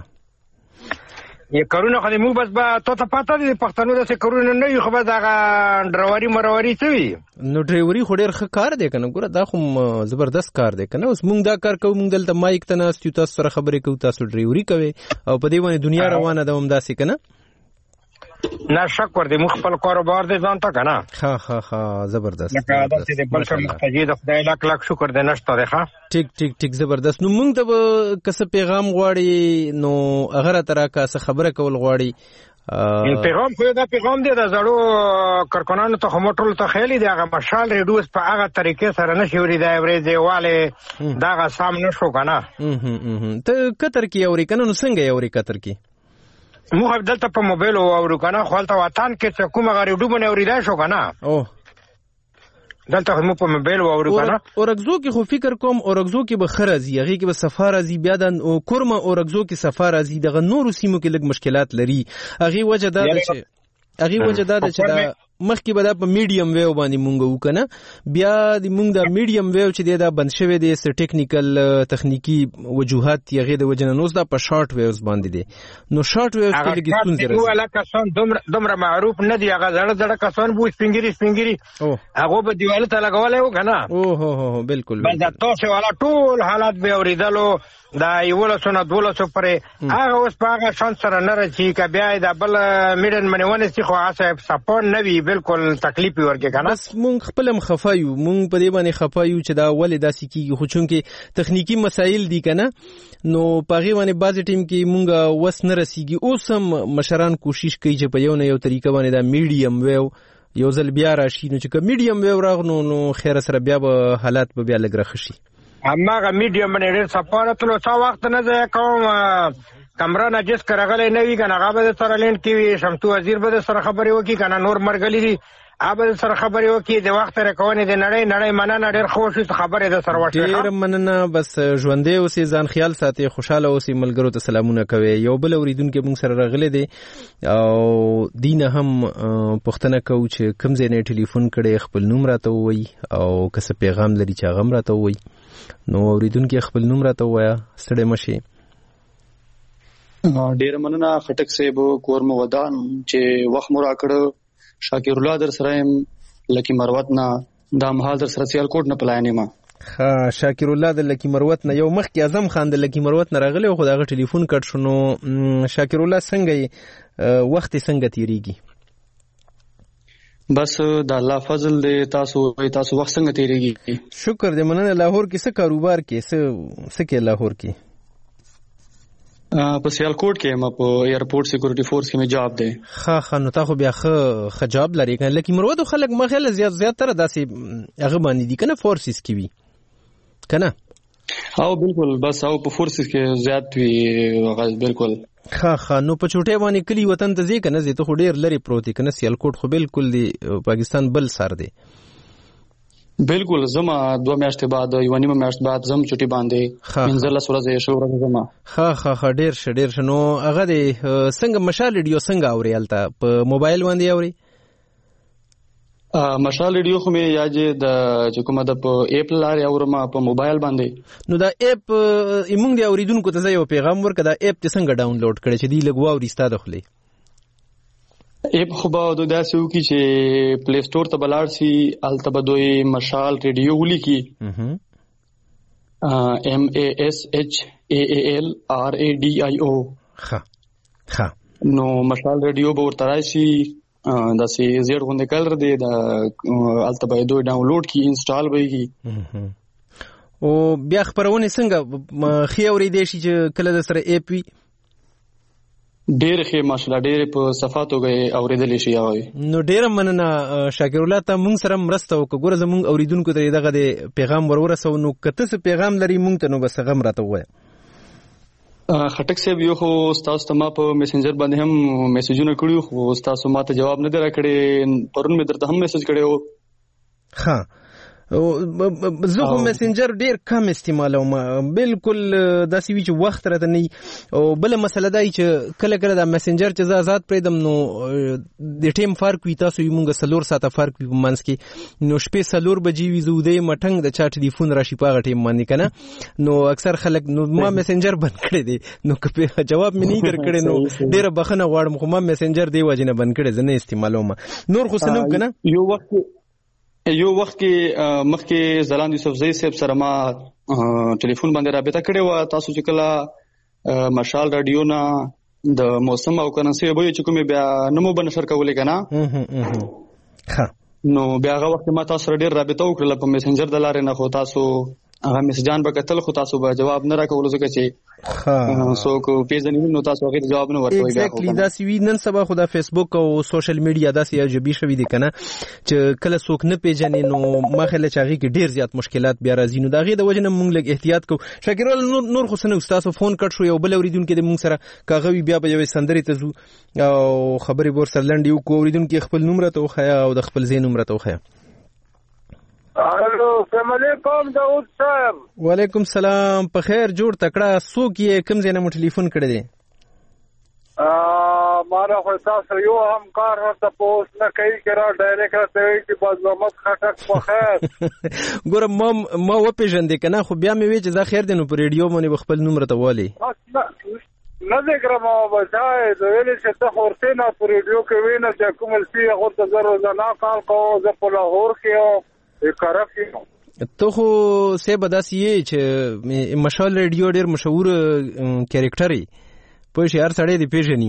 N: یې کارونه خدای مو بس با ته ته پاتې د پښتنو د څه کارونه نه یو خو بس هغه ډرایوري مرواري څه وي
A: نو ډرایوري خو ډیر ښه کار دی کنه ګوره دا خو زبردست کار دی کنه اوس مونږ دا کار کوو مونږ دلته مایک ته ناست یو تاسو سره خبرې کوو تاسو ډرایوري کوي او په دې باندې دنیا روانه ده هم داسې کنه
N: نه شک ور دي مخ خپل کاروبار دې ځان ته کنه
A: ها ها ها زبردست
N: لکه دا چې بل څه مختجي د خدای لاک لاک شکر دې نشته ده ښه
A: ټیک ټیک ټیک زبردست نو مونږ ته کس پیغام غواړي نو هغه ترا کا څه خبره کول غواړي
N: پیغام خو دا پیغام دی د زړو کارکنانو ته موټرل ته خېلې دی هغه مشال ریډیوس په هغه طریقې سره نشي وري دا ورې دیواله دا سام نشو کنه
A: ته کتر کې اوري کنه نو څنګه اوري کتر کې
N: مو خو دلته په موبایل او ورو کنه خپلته وطن کې چې کومه غری ډوبنه اوریدا شو کنه
A: او
N: دلته مو په موبایل او ورو کنه
A: اورګزو کې خو فکر کوم اورګزو کې به خرازي هغه کې به سفر ازي بیا د کورما اورګزو کې سفر ازي دغه نورو سیمو کې لږ مشکلات لري هغه وجه دا چې هغه وجه دا چې دا مخکې به دا په میډیم ویو باندې مونږ وکنه بیا د مونږ د میډیم ویو چې دا بند شوی دی س ټیکنیکل تخنیکی وجوهات یغه د وجنه نوز دا په شارټ ویوز باندې دي نو شارټ ویوز کې لګي ستونزې
N: راځي هغه کسان دومره دومره معروف نه دی هغه زړه زړه کسان بو سپینګری سپینګری هغه به دیواله ته لګولای و کنه
A: او هو هو بالکل
N: بل دا تاسو والا ټول حالات به اوریدلو دا یوله سونه دوله سو پرې هغه اوس په هغه شان سره نه راځي ک بیا دا بل میډن منونه سي خو هغه سپون نه وی بالکل تکلیف ورکه کنه
A: بس مونږ خپلم خفایو مونږ په دې باندې خفایو چې دا ولې داسې کیږي خو چونکې تخنیکی مسایل دي کنه نو پاغي باندې بعض ټیم کې مونږ وس نه رسیږي اوس هم مشران کوشش کوي چې په یو نه یو طریقه باندې دا میډیم ویو یو ځل بیا راشي نو چې میډیم ویو راغنو نو خیر سره بیا به حالات به بیا لګ رخصي
N: هماغه میډیم باندې ډېر سپارت لو څا وخت نه ځای کوم کمره نجس کرغلې نه وی کنه هغه به سره لند کې شمتو وزیر به سره خبرې وکي کنه نور مرګلې دي ابل سره خبرې وکړي د وخت راکونې د نړۍ نړۍ مننه ډېر خو شي خبرې د سره وشي
A: ډېر مننه بس ژوندې اوسې ځان خیال ساتي خوشاله اوسې ملګرو ته سلامونه کوي یو بل اوریدونکو موږ سره راغلي دي او دینه هم پښتنه کو چې کوم ځای نه ټلیفون کړي خپل نوم راته وایي او که څه پیغام لري چې هغه راته وایي نو اوریدونکو خپل نوم راته وایا ستړي مشي
O: ډېر مننه خټک صاحب کور مو ودان چې وخت مو راکړ شاکر الله در سره لکی مروت نه د مهال در سره سیال کوټ نه پلاینې ما
A: ها شاکر الله د لکی مروت نه یو مخ کې اعظم خان د لکی مروت نه راغلی خو دغه ټلیفون کټ شنو شاکر الله څنګه وخت څنګه تیریږي
O: بس د الله فضل دی تاسو تاسو وخت څنګه تیریږي
A: شکر دې مننه لاهور کې څه کاروبار کې څه څه کې لاهور کې
O: په سیالکوټ کې ما په ایرپورټ سکیورټي فورس کې مې جاب دی
A: ها ها نو تاسو بیا خه خجاب لري کنه لکه مروت خلک مخاله زیات زیات تر داسې هغه باندې دي کنه فورسز کې وي کنه
O: او بالکل بس او په فورسز کې زیات وي هغه بالکل
A: ها ها نو په چوټه باندې کلی وطن ته ځي کنه زه ته ډیر لري پروت کنه سیالکوټ خو بالکل دی پاکستان بل سر دی
O: بالکل زما دوه میاشتې بعد یو نیمه میاشت بعد زم چټي باندې منځله سورزه شو ورته زما
A: ها ها ها ډیر ش ډیر شنو هغه دی څنګه مشال ریډیو څنګه اوري الته په موبایل باندې اوري
O: مشال ریډیو خو مې یاجه د چې کومه د په اپ لارې اورم په موبایل باندې
A: نو دا اپ ایمونګ دی اوریدونکو ته یو پیغام ورکړه دا اپ څنګه ډاونلوډ کړي چې دی لګوا اورستا دخلي
O: اپ خو به د داسې وکي چې پلی سٹور ته بلاړ سي الته به دوی مشال ریډیو ولیکي ام ا اس ایچ ا ا ال ار ا ډي آی او
A: ها ها
O: نو مشال ریډیو به ورته راشي داسې زیړ غونډه کلر دی د الته به دوی ډاونلوډ کی انسټال ویږي
A: او بیا خبرونه څنګه خي اورېدې شي چې کله د سره اپ وي
O: ډېر ښه ماشاءالله ډېر په صفاتو غي اوریدل شي اوي
A: نو ډېر مننه شاکر الله ته مونږ سره مرسته وکړه زمونږ اوریدونکو ته دغه د پیغام ورورسو نو کته څه پیغام لري مونږ ته نو بس غم راته وای
O: خټک صاحب یو خو تاسو ته ما په میسنجر باندې هم میسجونه کړیو خو تاسو ما ته جواب نه درکړې پرون مې درته هم میسج کړیو
A: ها زه خو میسنجر ډیر کم استعمالوم بالکل داسې وی چې وخت راته نه او بل مسله دا چې کله کله دا میسنجر چې زه آزاد پرېدم نو د ټیم فرق وي تاسو یې مونږ سلور ساعته فرق وي په منځ کې نو شپې سلور بجې وي زه ودې مټنګ د چا ټلیفون راشي په هغه ټیم باندې کنه نو اکثر خلک نو ما میسنجر بند کړی دی نو که جواب مې نه درکړی نو ډیره بخښنه غواړم خو ما میسنجر دی وجه نه بند کړی زه نه استعمالوم نور خو سنم کنه
O: یو وخت یو وخت کې مخکې زلان یوسف زئی صاحب سره ما ټلیفون باندې رابطه کړې و تاسو چې کله مشال رادیو نه د موسم او کرنسي به چې کومه بیا نمو بنشر کولې کنه
A: ها
O: نو بیا هغه وخت ما تاسو سره ډېر رابطه وکړه په میسنجر د لارې نه خو تاسو هغه میسجان به کتل خو تاسو به جواب نه راکول ځکه چې ها سو کو پیژنې نو تاسو هغه جواب نه ورکوي بیا
A: ایگزیکټلی دا سی وی نن سبا خو دا فیسبوک او سوشل میډیا دا سی جبي شوی دي کنه چې کله څوک نه پیژنې نو مخاله چاغي کې ډیر زیات مشکلات بیا راځي نو دا غي د وجه نه مونږ لګ احتیاط کو شکر نور خو سن استاد فون کټ شو یو بل اوریدونکو د مونږ سره کاغوي بیا به یو سندري ته زو او خبري ور سره لنډ یو کو اوریدونکو خپل نوم راته وخیا او د خپل زین نوم راته وخیا
P: الو السلام علیکم داود صاحب
A: وعلیکم السلام په خیر جوړ تکړه څوک یې کوم ځای نه مو ټلیفون کړی دی
P: ا مارا خو تاسو یو همکار ورته پوس نه کوي چې را ډایرکټ راته وي چې باز محمد خټک په خیر
A: ګور ما ما و پیژندې کنه خو بیا مې وی چې دا خیر دی نو په ریډیو باندې خپل نوم راته والی
P: نه ذکر ما بچای د ویلې چې ته ورته نه په ریډیو کې وینې چې کومل سی هغه ته ضرور نه کال کو زه په لاهور کې
A: ته خو سه بداسي چې مشال ریډیو ډیر مشهور کریکټر دی په شهر سړی دی پیژني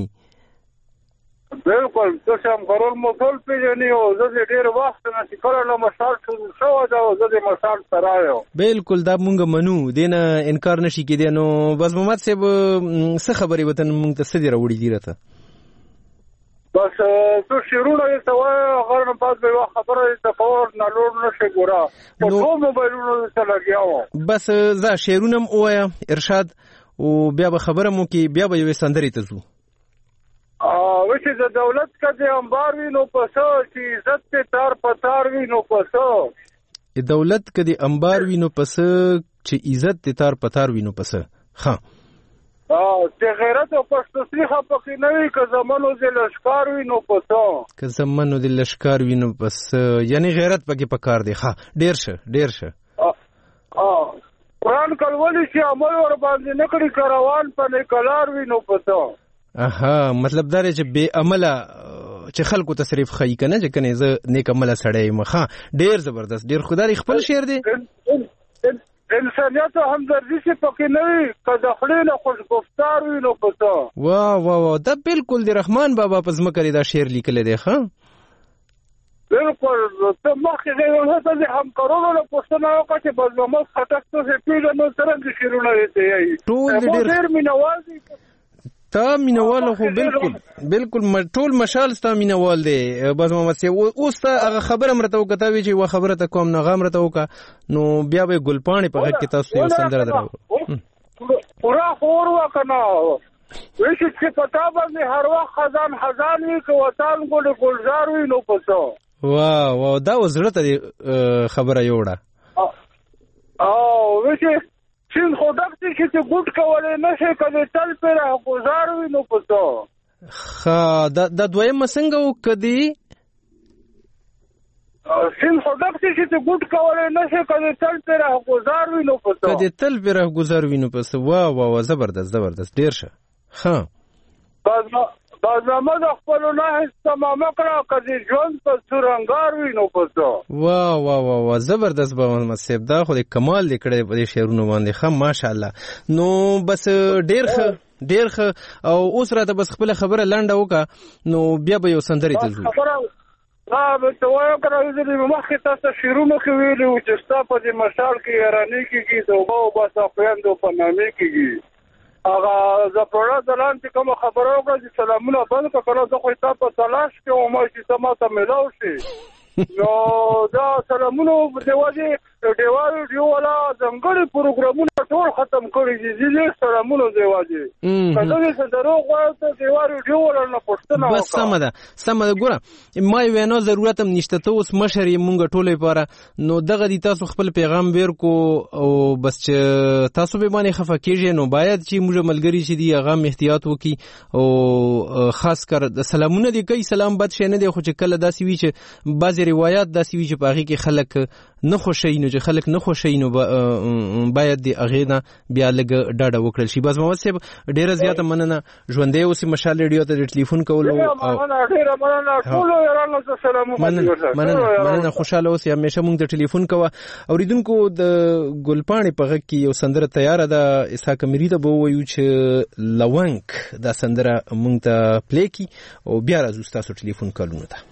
P: بالکل څه هم کارول مو ټول پیژني او زه ډیر وخت نه چې کله نو مشال شو دا زه مشال سره یو
A: بالکل دا مونږ منو دینه انکار نشي کېدی نو بس محمد صاحب څه خبرې وطن مونږ ته څه دی راوړي دی راته
P: بس تو شیرونه یې سوای غرن پاس به خبره ته فور نه لور نشي ګورا په نو موبایلونو سره لګیاو
A: بس زه شیرونم وایا ارشاد او بیا به خبره مو کې بیا به یو سندري ته زو
P: او وشي د دولت کدي انبار وي نو پسو چې عزت ته تار پتار وي نو پسو
A: د دولت کدي انبار وي نو پسو چې عزت ته تار پتار وي نو پسو ها
P: اه د غیرت او پښتونخوا پکې نه وي که زمونو د لشکار وي نو پسو
A: که زمونو د لشکار وي نو پس یعنی غیرت پکې پکار دی ها ډیر شه ډیر شه
P: اه قرآن کولې چې عمل ور باندې نکړي کاروان په نکلار وي نو پسو
A: اها مطلب دا چې بے عمله چې خلکو تصریف خی کنه چې کنه زه نیک عمله سړی مخه ډیر زبردست ډیر خدای خپل شعر دی
P: انسانیت او همدردی چې پکې نه وي که د خلې نه خوش گفتار وي نو پسو
A: واه واه واه دا بالکل د رحمان بابا په ځمکه دا شعر لیکلی دی ښه
P: بالکل ته مخکې غیر ته د همکارانو له پوښتنه وکړه چې بس محمد خټک ته پیژنو څرنګه شعرونه یې
A: ټول
P: ډېر مینوال دي
A: تا مینوال خو بالکل بالکل ټول مشال ستا مینوال دی بس محمد سی اوس ته هغه خبره مرته وکړه وی چې وا خبره ته کوم نه غام مرته وکړه نو بیا به ګلپاڼې په غږ کې تاسو یو سندره درو
P: پورا خور وکنه وی چې پتا باندې هر وخت خزان خزان وي که وطن ګل گلزار وي نو پسو
A: واه واه دا وزړه ته خبره یوړه
P: او وی چې چین خودک دي چې ګوټ کولې نشي کله تل پر گزار وي نو پسو
A: خا د دویم څنګه وکدي
P: چین خودک دي چې ګوټ کولې نشي کله تل پر گزار وي نو پسو
A: کله تل پر گزار وي نو پسو واه واه زبردست زبردست ډیر شه ها
P: باز بازنامه د خپل نه استمامه کړه کدي ژوند په سورنګار وي نو پسو
A: واه واه واه واه زبردست به محمد صاحب دا خو د کمال لیکړی په دې شعرونو باندې خام ماشاءالله نو بس ډیر ښه ډیر ښه او اوس راته بس خپل خبره لنډه وکړه نو بیا به یو سندرې ته ځو
P: ها به ته وایو کړه چې مخکې تاسو شعرونه کې ویلي و چې ستا په دې مشال کې یارانې کېږي توبه او بس خویندو په نامې کېږي هغه زپړه دلان چې کوم خبره وکړه چې سلامونه بند کړه زه خو تاسو په تلاش کې او ما چې سما ته ملاو شي نو دا سلامونه د وځي دیوال دیو ولا ځنګړي پروګرامونه ټول ختم کړی دي چې سلامونه دی وځي کله چې دروغ وایي ته دیوال دیو ولا نه پښتنه
A: بس سم ده سم ده ګوره ما یې نو ضرورت هم نشته ته اوس مشر یې مونږ ټولې لپاره نو دغه دي تاسو خپل پیغام ویر کو او بس چې تاسو به باندې خفه کیږئ نو باید چې موږ ملګری شي دی هغه احتیاط وکي او خاص کر د سلامونه دی کوي سلام بد شي نه دی خو چې کله داسې وی چې بعض روایت داسې وی چې په هغه کې خلک نه خوشي نو چې خلک نه خوشي نو باید دی هغه نه بیا لګ ډاډه وکړل شي بس محمد صاحب ډیره زیاته مننه ژوندې اوسې مشال ریډیو ته ټلیفون کول او
P: ډیره مننه ټول یارانو ته سلام
A: مننه مننه خوشاله اوسې همیشه مونږ ته ټلیفون کوه اوریدونکو د ګلپاڼې په غږ کې یو سندره تیار ده اسحاق مری ته به وایو چې لونګ دا سندره مونږ ته پلی کی او بیا راځو تاسو ټلیفون کولونه ته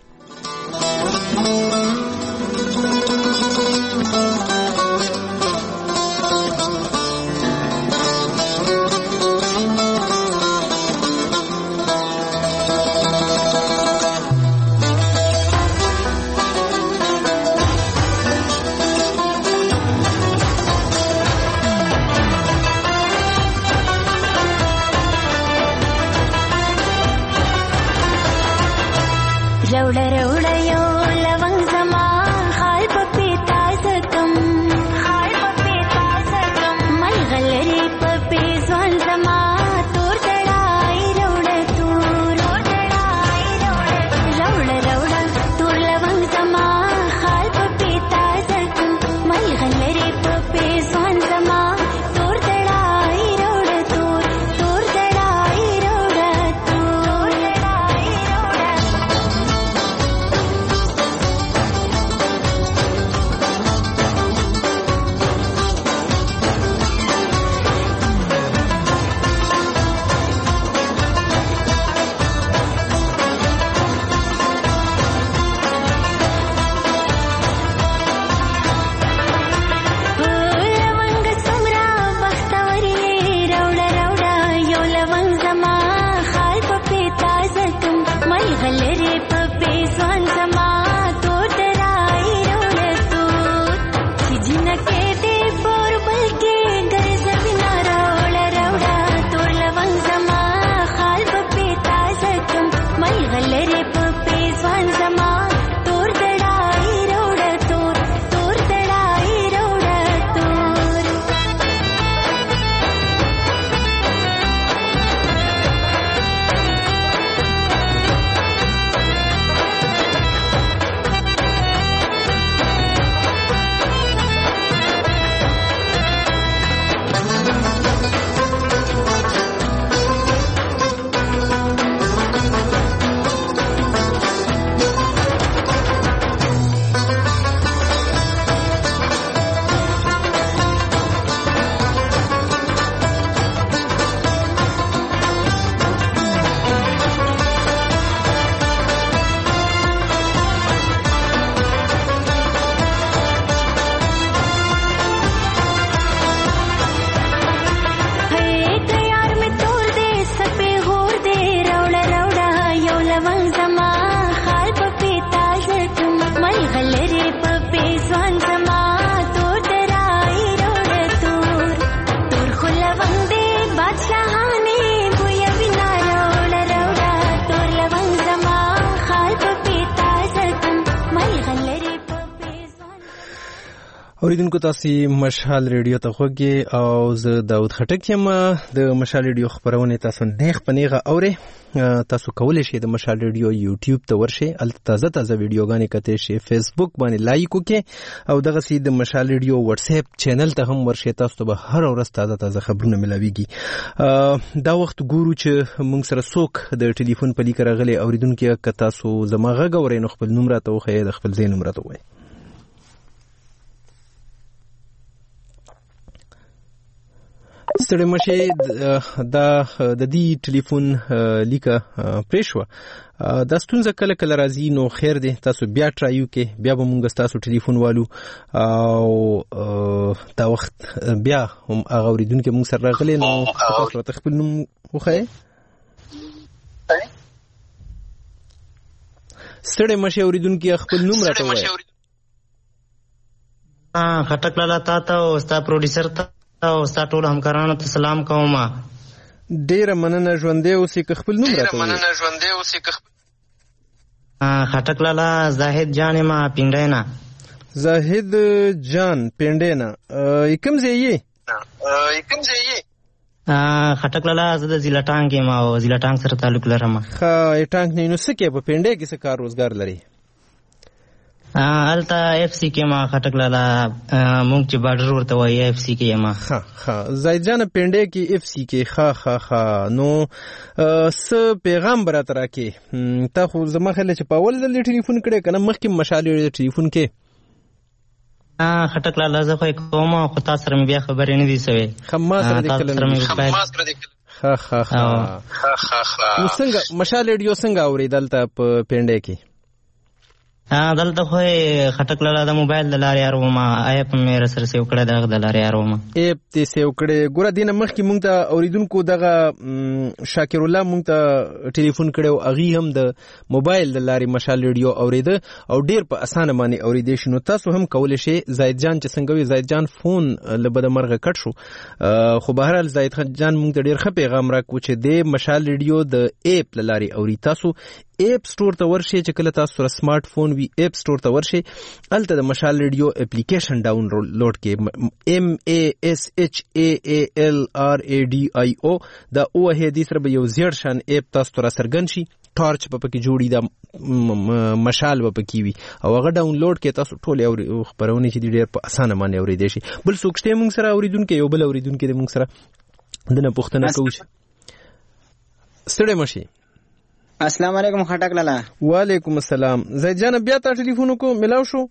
Q: रौड़ रौड़ यो लवंग
A: اوریدونکو تاسو مشال ریډیو ته خوږی او زه داود خټک یم. د مشال ریډیو خبرونه تاسو نه خپنیغه اوري. تاسو کولای شئ د مشال ریډیو یوټیوب ته ورشئ، ال تازه تازه ویډیوګانې کته شئ، فیسبوک باندې لایک وکړئ او دغه سي د مشال ریډیو واتس اپ چینل ته هم ورشئ. تاسو به هر ورځ تازه تازه خبرونه ملاويږي. دا وخت ګورو چې موږ سره څوک د ټلیفون په لیک راغلي اوریدونکو که تاسو زما غږ اورئ نو خپل نوم راته وښایئ، د خپل ځای نوم راته وایئ. ستړي مشه دا د دې ټلیفون لیکه پریشوه دا ستونزه کله کله راځي، نو خیر دی تاسو بیا ټرایو کې بیا به مونږ تاسو ټلیفون والو او دا وخت بیا هم هغه اوریدونکو مونږ سره راغلي نو تاسو ته خپل نوم وښایئ. ستړي مشه اوریدونکو خپل نوم راته وایي.
Q: ها خټک لالا تا ته او ستا پروډوسر ته او ستا ټول همکارانو ته سلام کوم.
A: ډیره مننه ژوندې اوسې که خپل نوم راته وایي.
Q: مننه ژوندې اوسې که خټک لالا زاهد جان ما پینډینا.
A: زاهد جان پینډینا کوم ځای یې؟
Q: کوم ځای یې؟ خټک لالا زه د ضلع ټانګ یم او ضلع ټانګ سره تعلق لرم.
A: ښه ټانګ نه نو څه کې په پینډۍ کې څه کار روزګار لري؟
Q: التا اف سی کې ما خټک لالا مونږ چې بارډر ورته وایي اف سی کې ما.
A: ها ها زاید جان پینډې کې اف سی کې ها ها ها نو س پیغام براتر کې تا خو زما خل چې پاول د ټلیفون کړه کنه مخکې مشالې د ټلیفون کې
Q: ا خټک لالا زه خو کوم خو تاسو سره بیا خبرې نه دي سوي.
A: خما سره د کلم خما سره د ها ها ها ها ها نو څنګه مشالې ډیو څنګه اوریدل ته په پینډې کې؟
Q: ها دلته خو خټک لالا د موبایل د لارې اروما اپ مې سره سیو کړه دغه د لارې اروما
A: اپ ته سیو کړه. ګوره دینه مخکې مونږ ته اوریدونکو دغه شاکر الله مونږ ته ټلیفون کړو، اغي هم د موبایل د لارې مشال ریډیو اوریده او ډیر په اسانه باندې اوریدې شنو. تاسو هم کولای شئ. زاید جان چې څنګه وي زاید جان فون لبد مرغه کټ شو، خو بهر حال زاید جان مونږ ته ډیر ښه پیغام راکو چې د مشال ریډیو د اپ لارې اوري. تاسو اپ سٹور ته ورشئ چې کله تاسو سره سمارټ فون وي اپ سٹور ته ورشئ، الته د مشال ریډیو اپلیکیشن ډاونلوډ کې ام ا اس اچ ا ا ال ار ا ډي آی او دا او هدي سره به یو زیړ شان اپ تاسو ته سرګن شي، ټارچ په پکې جوړي دا مشال په پکې وي او هغه ډاونلوډ کې تاسو ټول او خبرونه چې ډېر په اسانه باندې اوریدئ شي. بل څوک شته موږ سره اوریدونکو یو بل اوریدونکو د موږ سره دنه پوښتنه کوي. ستړي مشي.
R: السلام علیکم خټک لالا.
A: وعلیکم السلام. زید جان بیا تا ټلیفون کو ملاو شو؟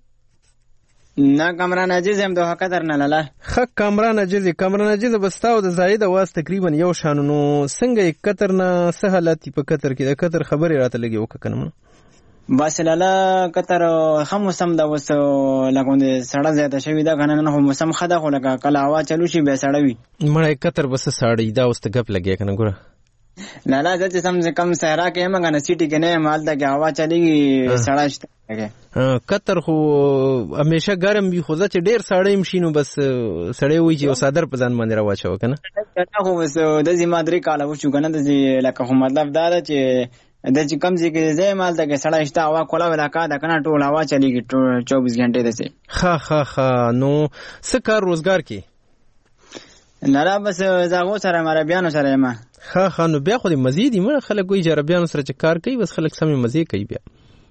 R: نه کامران عزیز هم د حقدر نه لالا.
A: خ کامران عزیز کامران عزیز بستاو د زاید اواز تقریبا یو شانونو څنګه قطر نه سهالت په قطر کې د قطر خبري راته لګي وکنه
R: بس لالا قطر هم موسم دا وس لګوند سړه زیاته شوی دا غنن نه موسم خدا خو لګه کله هوا چلو شي به سړوي
A: مړ قطر بس سړی دا اوس ته غپ لګي کنه ګوره
R: لالا چې سم سے کم صحرا کې هم غنه سیټي کې نه مال دا هوا چلیږي سړا شته.
A: قطر خو همیشه ګرم وي خو چې ډیر سړی مشینو بس سړی وي چې صدر په ځان باندې راوچو کنه
R: دا خو بس د زمادري کاله وشو کنه د لکه خو مطلب دا چې د چې کم ځای کې ځای مال دا سړی شته هوا کولا ولا کا دا کنه ټول هوا چلیږي چوبیس غنټه ده سي.
A: ها ها ها نو څه کار روزګار کې
R: نه را بس زاغو سره عربیانو سره ما
A: ها ها نو بیا خو دې مزید مړ خلک وي عربیانو سره چې کار کوي بس خلک سمې مزه کوي بیا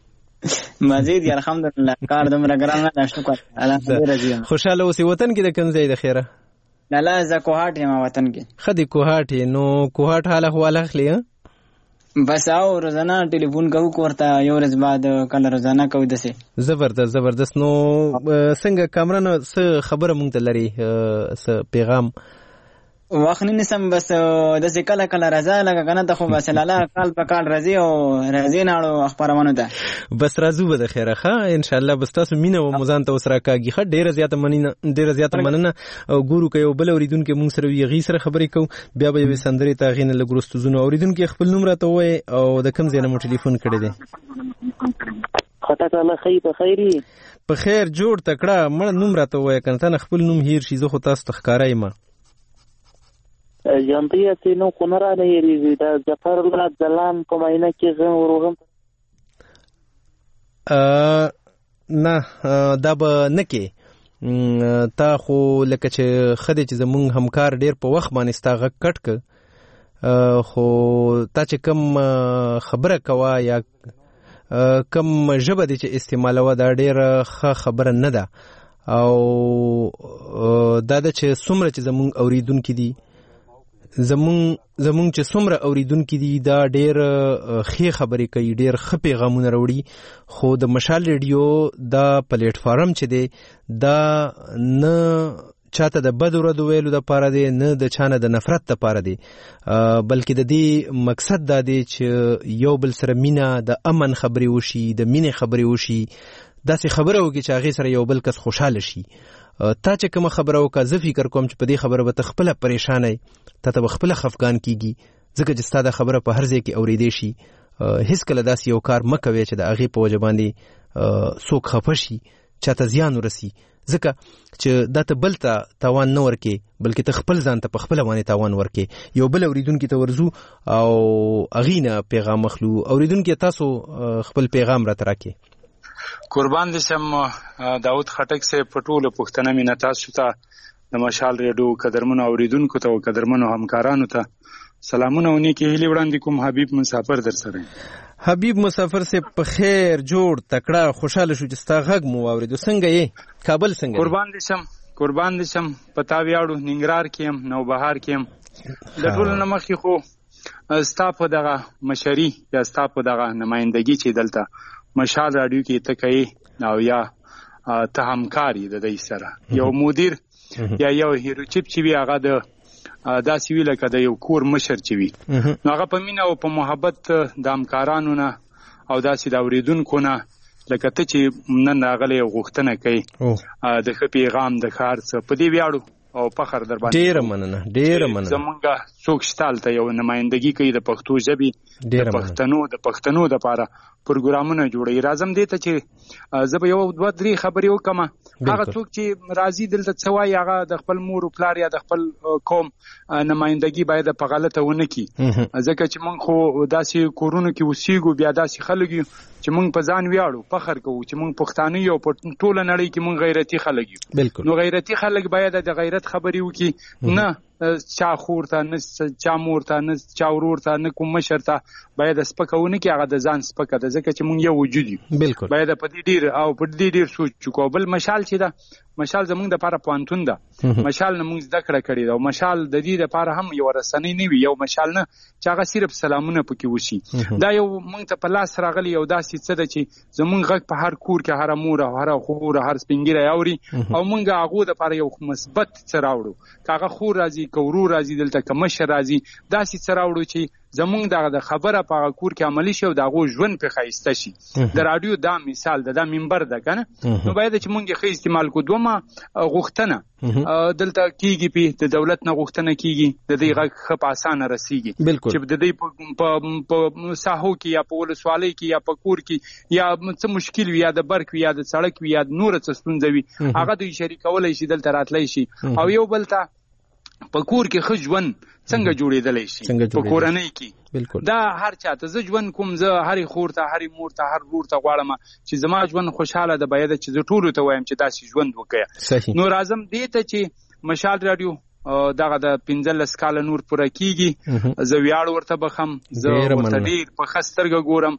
R: مزید الحمدلله کار دمر ګران نه شکر الحمدلله.
A: خوشاله اوسې وطن کې د کنځای د خیره
R: لالا ز کوهاټ یم وطن کې
A: خدي کوهاټ نو کوهاټ حاله حواله خلی
R: بس او روزانه ټلیفون کوو کوړه یو ورځ بعد کله روزانه کوو دسه
A: زبردست زبردست. نو څنګه کامران څه خبره مونږ ته لري څه پیغام
R: وخت نه نسم بس د څه کله کله راځه لکه کنه ته خو بس لاله کال په کال راځي او راځي نه اړو اخبارونه ده
A: بس راځو به د خیره ښه ان شاء الله. بس تاسو مینه او مزان ته وسره کاږي ښه ډیره زیاته مننه ډیره زیاته مننه او ګورو کوي بل اوریدونکو مونږ سره وی غي سره خبرې کوو بیا به سندري تا غینه لګروستو زونه اوریدونکو خپل نوم راته وای او د کوم ځای نه مو ټلیفون کړی دی؟
J: خټک الله خیر په خیری
A: په خیر جوړ تکړه مړ نوم راته وای کنه ته خپل نوم هیر شي زه خو تاسو ته ښکارای ما
J: جانبیه سینو کنره نه یریږي دا ظفر الله ځلان په ماینه کې غن ورغم
A: ا نه دا به نه کې تا خو لکه چې خدای چې زمونږ همکار ډیر په وخت باندې ستا غږ کټ ک خو تا چې کم خبره کوا یا کم ژبه دي چې استعمالوه دا ډیره ښه خبره نه ده او دا ده چې څومره چې زمونږ اوریدونکي دي زمونږ زمونږ چې څومره اوریدونکي دي دا ډېر ښې خبرې کوي ډېر ښه پیغامونه راوړي خو د مشال ریډیو دا پلیټ فارم چې دی دا نه چاته د بد ورځو ویلو دپاره دی نه د چانه د نفرت دپاره دی بلکې د دې مقصد دا دی چې یو بل سره مینه د امن خبرې وشي د مینې خبرې وشي داسې خبره وکړي چې هغې سره یو بل کس خوشحاله شي تا چې کومه خبره وکړه زه فکر کوم چې په دې خبره به ته خپله پریشانه یې تا ته به خپله خفګان کېږي ځکه چې ستا دا خبره په هر ځای کې اورېدی شي هېڅکله داسې یو کار مه کوې چې د هغې په وجه باندې څوک خفه شي چاته زیان ورسي ځکه چې دا ته بل ته تاوان نه ورکې بلکې ته خپل ځان ته په خپله باندې تاوان ورکې یو بل اورېدونکي ته ورځو او هغې نه پیغام اخلو اورېدونکي تاسو خپل پیغام راته راکې
S: قربان دې شم داود خټک صاحب په ټولو پښتنه مینه تاسو ته د مشال ریډیو قدرمنو اوریدونکو ته او قدرمنو همکارانو ته سلامونه او نیکې هیلې وړاندې کوم. حبیب مسافر در سره
A: حبیب مسافر صاحب په خیر جوړ تکړه خوشاله شو چې ستا غږ مو واورېدو. څنګه یې کابل څنګه
S: قربان دې شم قربان دې شم په تا ویاړو ننګرهار کې یم نوبهار کې یم د ټولو نه مخکې خو ستا په دغه مشري یا ستا په دغه نمایندګي چې دلته مشال راډیو کې ته کوي او یا ته همکاري د دې سره یو مدیر یا یو هیرو چیپ چې وي هغه د داسې وی لکه د یو کور مشر چې وي نو هغه په مینه او په محبت د همکارانو نه او داسې د اورېدونکو نه لکه ته چې نن راغلی یو غوښتنه کوي د ښه پیغام د ښه هر څه په دې ویاړو او فخر در باندې
A: ډیره مننه ډیره مننه
S: زمونږ څوک شته هلته یو نمایندګي کوي د پښتو ژبې د پښتنو د پښتنو دپاره پروګرامونه جوړوي. راځم دې ته چې زه به یو دوه درې خبرې وکړم. هغه څوک چې راځي دلته څه وایي هغه د خپل مور و پلار یا د خپل قوم نمایندګي باید په غلطه ونه کړي ځکه چې موږ خو داسې کورونو کې اوسېږو بیا داسې خلک یو چې موږ په ځان ویاړو فخر کوو چې موږ پښتانه یو په ټوله نړۍ کې موږ غیرتي خلک یو. نو غیرتي خلک باید د غیرت خبرې وکړي نه چا خور ته نه چا مور ته نه چا ورور ته نه کوم مشر ته باید سپکه ونه کړي هغه د ځان سپکه ده ځکه چې موږ یو وجود یو باید په دې ډېر او په دې ډېر سوچ وکړو. بل مشال چې ده مشال زموږ دپاره پوهنتون ده مشال نه موږ زده کړه کړې ده او مشال د دې دپاره هم یو رسنۍ نه وي یو مشال نه چې هغه صرف سلامونه پکې وشي دا یو موږ ته په لاس راغلی یو داسې څه ده چې زموږ غږ په هر کور کې هره مور او هره خور او هر سپین ږیری اوري او موږ هغو دپاره یو مثبت څه راوړو که هغه خور راځي که ورور راځي دلته که مشر راځي داسې څه راوړو چې زمونږ دغه د خبره په هغه کور کې عملي شي او د هغو ژوند پرې ښایسته شي. د راډیو دا مثال ده دا منبر ده که نه نو باید چې مونږ یې ښه استعمال کړو. دومه غوښتنه دلته کېږي پې د دولت نه غوښتنه کېږي د دې غږ ښه په اسانه رسېږي چې د دې په ساحو کې یا په ولسوالۍ کې یا په کور کې یا څه مشکل وي یا د برق وي یا د سړک وي یا نوره څه ستونزه وي هغه دوی شریکولی شي دلته راتلی شي او یو بل ته په کور کې ښه ژوند څنګه جوړېدلی شي په کورنۍ کې دا هر چاته زه ژوند کوم زه هرې خور ته هرې مور ته هر ورور ته غواړم چې زما ژوند خوشحاله ده باید چې زه ټولو ته وایم چې داسې ژوند وکړه. نو راځم دې ته چې مشال راډیو دغه د پنځلس کاله نور پوره کېږي زه ویاړ ورته بخم زه ورته ډېر په ښه سترګه ګورم.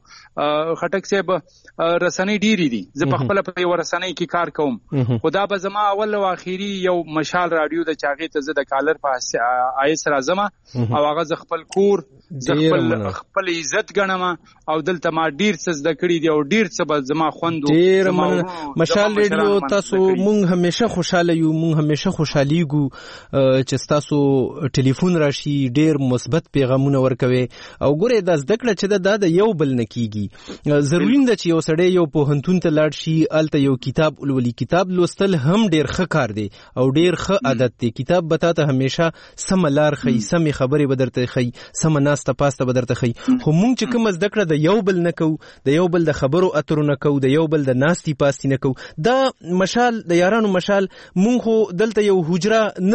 S: خټک صاحب رسنۍ ډېرې دي زه په خپله په یوه رسنۍ کې کار کوم خو دا به زما اول او آخري یو مشال راډیو ده چې هغې ته زه د کالر په آیس راځم او هغه زه خپل کور زه خپل خپل عزت ګڼم او دلته ما ډېر څه زده کړي دي او ډېر څه به زما خوند
A: ډېره مننه. مشال ریډیو تاسو مونږ همیشه خوشحاله یو مونږ همیشه خوشحالیږو چې ستاسو ټلیفون راشي ډیر مثبت پیغامونه ورکوي او ګوره دا زده کړه چې دا د یو بل نه کیږي ضروري نه چې یو سړی یو پوهنتون ته لاړ شي الته یو کتاب ولولي. کتاب لوستل هم ډیر ښه کار دی او ډیر ښه عادت دی. کتاب به تاته همیشه سمه لار ښیي سمې خبرې به درته ښیي سمه ناسته پاسته به درته ښیي خو مونږ چې کومه زده کړه د یو بل نه کوو د یو بل د خبرو اترو نه کوو د یو بل د ناستې پاستې نه کوو دا مشال د یارانو مشال مونږ خو دلته یو حجره نه لرو چې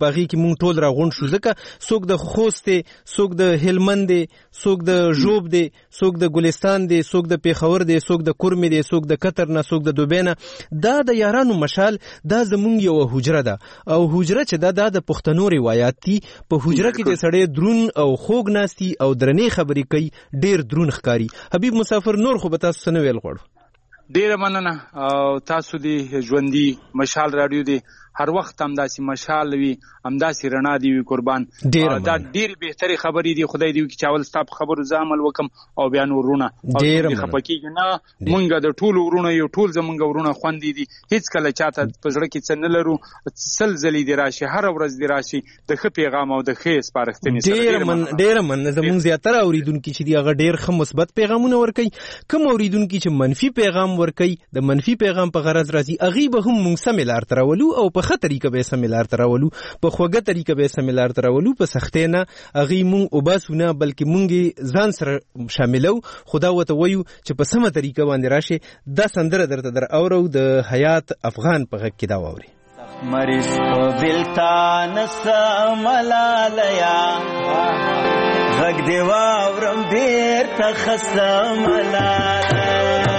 A: پاغي کې مونږ ټول راغونډ شو ځکه څوک د خوست دی څوک د هلمند دی څوک د ژوب دی څوک د ګلستان دی څوک د پیښور دی څوک د کورمې دی څوک د قطر نه څوک د دوبۍ نه دا د یارانو مشال دا زمونږ یو حجره ده او حجره چې دا د پښتنو روایت دي په حجره کې د سړی درون او خوږ ناستی او درنې خبرې کوي ډیر درون ښکاری. حبیب مسافر نور خو به تاسو څه نه ویل غواړو؟
S: ډیره مننه او تاسو دی ژوندۍ مشال رادیو دی هر وخت هم داسې مشال وي همداسې رڼا دی وي قربان. دا ډېرې بهترې خبرې دي خدای دې وکړي چې اول ستا په خبرو زه عمل وکړم او بیا نور ورونه او ډېر خفه کېږي نه مونږ د ټولو ورونه یو ټول زمونږ ورونه خوندې دي هېڅکله چاته په زړه کې څه نه لرو سل ځلې دې راشي هره ورځ دې راشي د ښه پیغام او د ښې سپارښتنې سره
A: ډېره مننه. زمونږ زیاتره اورېدونکي چې دي هغه ډېر ښه مثبت پیغامونه ورکوي. کوم اورېدونکي چې منفي پیغام ورکوي د منفي پیغام په غرض راځي هغوی به هم مونږ سمې لار ته راولو او په ښه طریقه به یې سمې لار ته راولو په خوږه طریقه به یې سمې لار ته راولو په سختۍ نه هغوی مونږ وباسو نه بلکې مونږ یې ځان سره شاملو خو دا ورته وایو چې په سمه طریقه باندې راشي. دا سندره درته در اورو د حیات افغان په غږ کې دا واوري.
T: مریض په بلتان سملالیا غږ دی واورم بیرته خسته ملالیا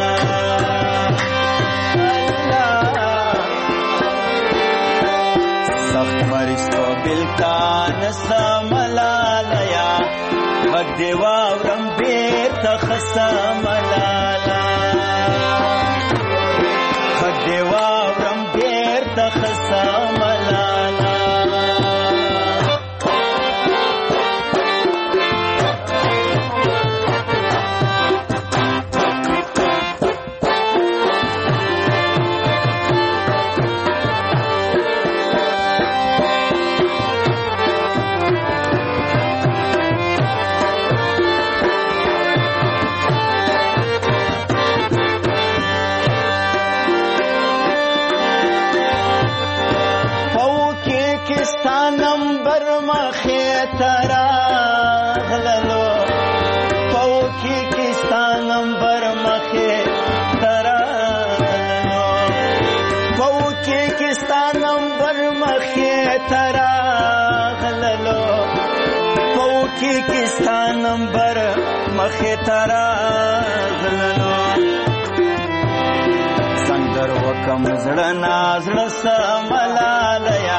T: سخت مریض په بلتان سملالیا غږ دی واورم بیرته خسته ملالا غږ دی واورم بیرته خسته ملالا نمبر مخې تراغللو پوکي کستا نمبر مخې تراغللو پوکي کستا نمبر مخې تراغللو پوکي کستا نمبر مخې تراغللو سندر وکم زړه نازړه سملالیا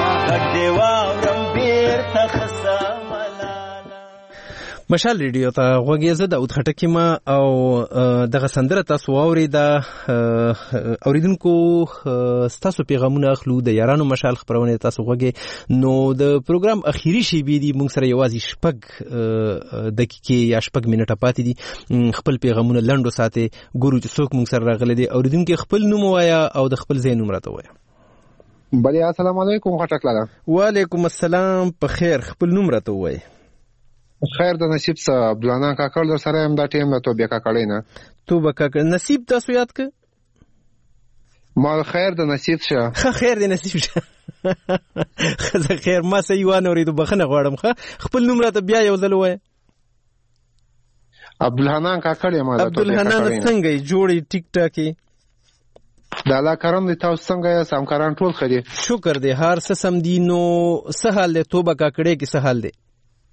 A: مشال ریډیو ته غوږی زه داود خټک یم او دغه سندره تاسو واورئ. د اوریدونکو ستاسو پیغامونه اخلو د یارانو مشال خپرونه تاسو غوږی. نو د پروګرام اخیری شیبې دي مونږ سره یوازې شپږ دقیقې یا شپږ منټه پاتې دي. خپل پیغامونه لنډ وساتئ ګورو چې څوک مونږ سره راغلی دی. اوریدونکي خپل نوم ووایه او د خپل ځای نوم راته ووایه.
M: بله السلام علیکم خټک لاله.
A: وعلیکم السلام په خیر خپل نوم راته ووایه.
M: خیر د نصیب صاحب عبدالحنان کاکړ در سره یم دا ټیم د توبې کاکړی نه
A: توبه کاکړ نصیب تاسو یاد که
M: ما خیر د نصیب شه
A: ښه خیر د نصیب شه ښه خیر ما صحیح وانورېدو بخښنه غواړم. ښه خپل نوم راته بیا یو ځل ووایه.
M: عبدالحنان کاکړ یم
A: عبدالحنان څنګه یې جوړې ټیک ټاک یې
M: د الله کرم دی تاسو څنګه یاست همکاران ټول ښه دي
A: شکر دی هر څه سم دي. نو څه حال دی توبه کاکړۍ کې څه حال دی؟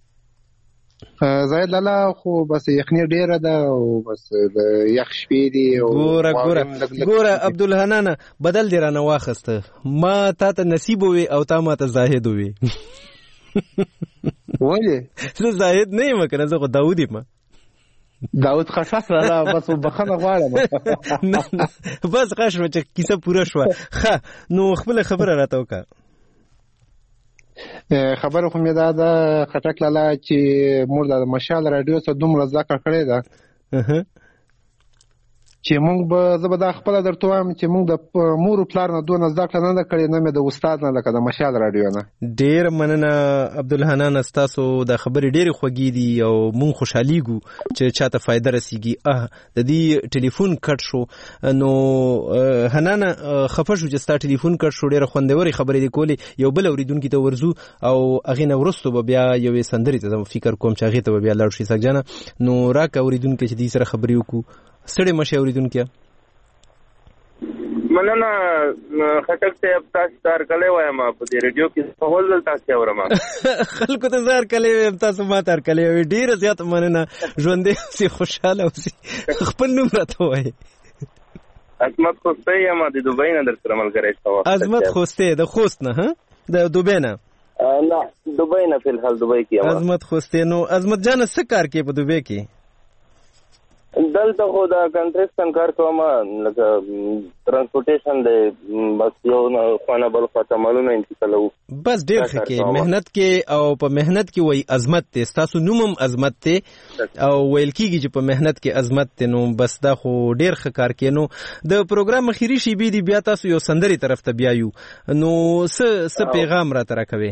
M: زاید لاله خو بس یخنی ډیره ده او بس د یخ شپې دي.
A: ګوره ګوره ګوره عبدالحنان بدل دی رانه واخسته ما تا ته نصیب وي او تا ما ته زاهد وي.
M: ولې
A: زه زاهد نه یم که نه زه خو داود یم.
M: داود خشخ را بس بخنه غواړم
A: بس ښه شوه چې کیسه پوره شوه. ښه نو خپله خبره راته وکړه.
M: خبره خو مې دا ده خټک لاله چې موږ د مشال راډیو څخه دومره زده کړه کړې ده چې موږ به زه به دا خپله درته وایم چې موږ د مور و پلار نه دونه زده کړه نه ده کړې نه مې د استاد نه لکه د مشال راډیو نه.
A: ډېره مننه عبدالحنان ستاسو دا خبرې ډېرې خوږې دي او موږ خوشحالیږو چې چاته فایده رسیږي. اه د دې ټلیفون کټ شو نو حنانه خفه شو چې ستا ټلیفون کټ شو. ډېره خوندورې خبرې دي کولې. یو بل اورېدونکي ته ورځو او هغې نه وروستو به بیا یوې سندرې ته فکر کوم چې هغې ته به بیا لاړ شي. سګجانه نو راکه اورېدونکي چې دې سره خبرې وکړو. ستړی مه شئ اورېدونکي.
U: مننه خټک صاحب تاسو تار کله وایم په دې ریډیو کې په هول دل تاسو اورم
A: خلکو ته زار کله وایم تاسو ما تار کله وی ډیر زیات مننه ژوندې سي خوشاله اوسئ خپل نوم راته وایي
U: عظمت خوسته یم د دوبۍ نه در سره ملګری شوم
A: عظمت خوسته د خوست نه ها د دوبۍ نه
U: نه دوبۍ نه په الحال دوبۍ کې یم
A: عظمت خوسته نو عظمت جان څه کار کوي په دوبۍ کې
U: دلته خو دا کنټریکشن کار کوم لکه ترانسپورټیشن دی بس یو خانه بل خواته معلومه انتقالو
A: بس ډیر ښه کې مهنت کې او په مهنت کې وای عظمت ته تاسو نومم عظمت ته او ویل کیږي چې په مهنت کې عظمت ته نو بس دا خو ډیر ښه کار کې نو د پروګرام اخیری شی بي دی بیا تاسو یو سندري طرف ته بیایو نو څه څه پیغام را تر کوي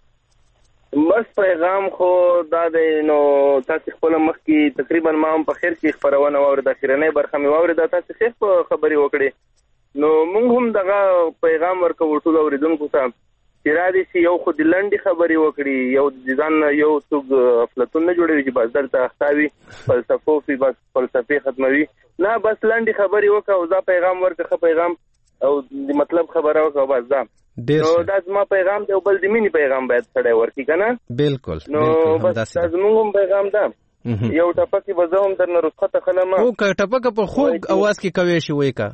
U: بس پیغام خو دا دی نو تاسو خپل مخ کې تقریبا ما هم په خیر کې خبرونه واورید د اخیرنۍ برخه مې واورید تاسو ښه خبري وکړي نو موږ هم دغه پیغام ورکو ټول اوریدونکو ته چې را دي چې یو خو د لنډي خبري وکړي یو ځان یو څوک افلاطون نه جوړوي چې بس دلته اختاوي فلسفوي بس فلسفي ختموي نه بس لنډي خبري وکړو دا پیغام ورکړه پیغام او د مطلب خبره وکړه بس دا نو دا زما پیغام دی او بل د مینی پیغام باید سړی ورکړي کنه
A: بالکل
U: نو بس دا زموږ هم پیغام ده یو ټپکې به زه هم درنه رخصته خلم
A: او که ټپکه په خوږ اواز کې کوی شي وای کا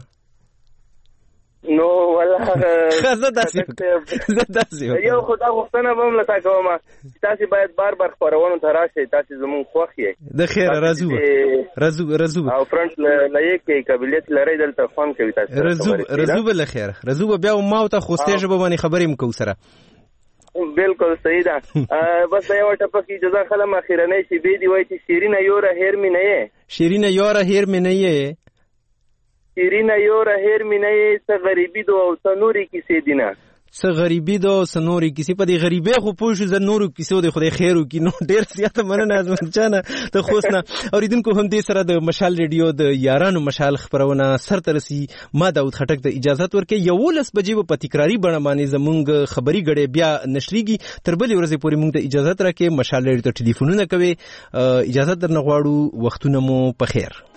U: نو والله
A: زه داسې زه داسې
U: یو خدا غوښتنه به هم له تا کوم تاسو باید بار بار خپرونو ته راشئ تاسو زموږ خوښ یې
A: د خیر راځو راځو راځو
U: او فرنٹ لایق کې قابلیت لري دلته فون کوي تاسو
A: راځو راځو بل خیر راځو بیا ما ته خوسته ژبه باندې خبرې مکو سره
U: بالکل صحیح ده بس یو ټپکی جزا خلم اخیرنۍ شي بي دی وای چې شیرینه یوره هیر می نه یې
A: شیرینه یوره هیر می نه یې
U: شیرینه یوره هیر می نه یې څه غریبي دو او څه نوري کیسې دینه
A: څه غریبي دو څه نوري کیسې په دې غریبي خو پوه شو زه نورو کیسو د خدای خیر وکړي نو ډېر زیاته مننه عظمت جانه ته خوښنه اوریدونکو هم دې سره د مشال ریډیو د یارانو مشال خبرونه سرته رسي ما داود خټک ته اجازه ورکړي یولس بجې په تکراری بڼه باندې زمونږ خبري غړې بیا نشريږي تر بلې ورځې پورې موږ ته اجازه راکړي مشال ریډیو ته ټلیفونونه کوي اجازه درنه غواړو وختونه مو په خیر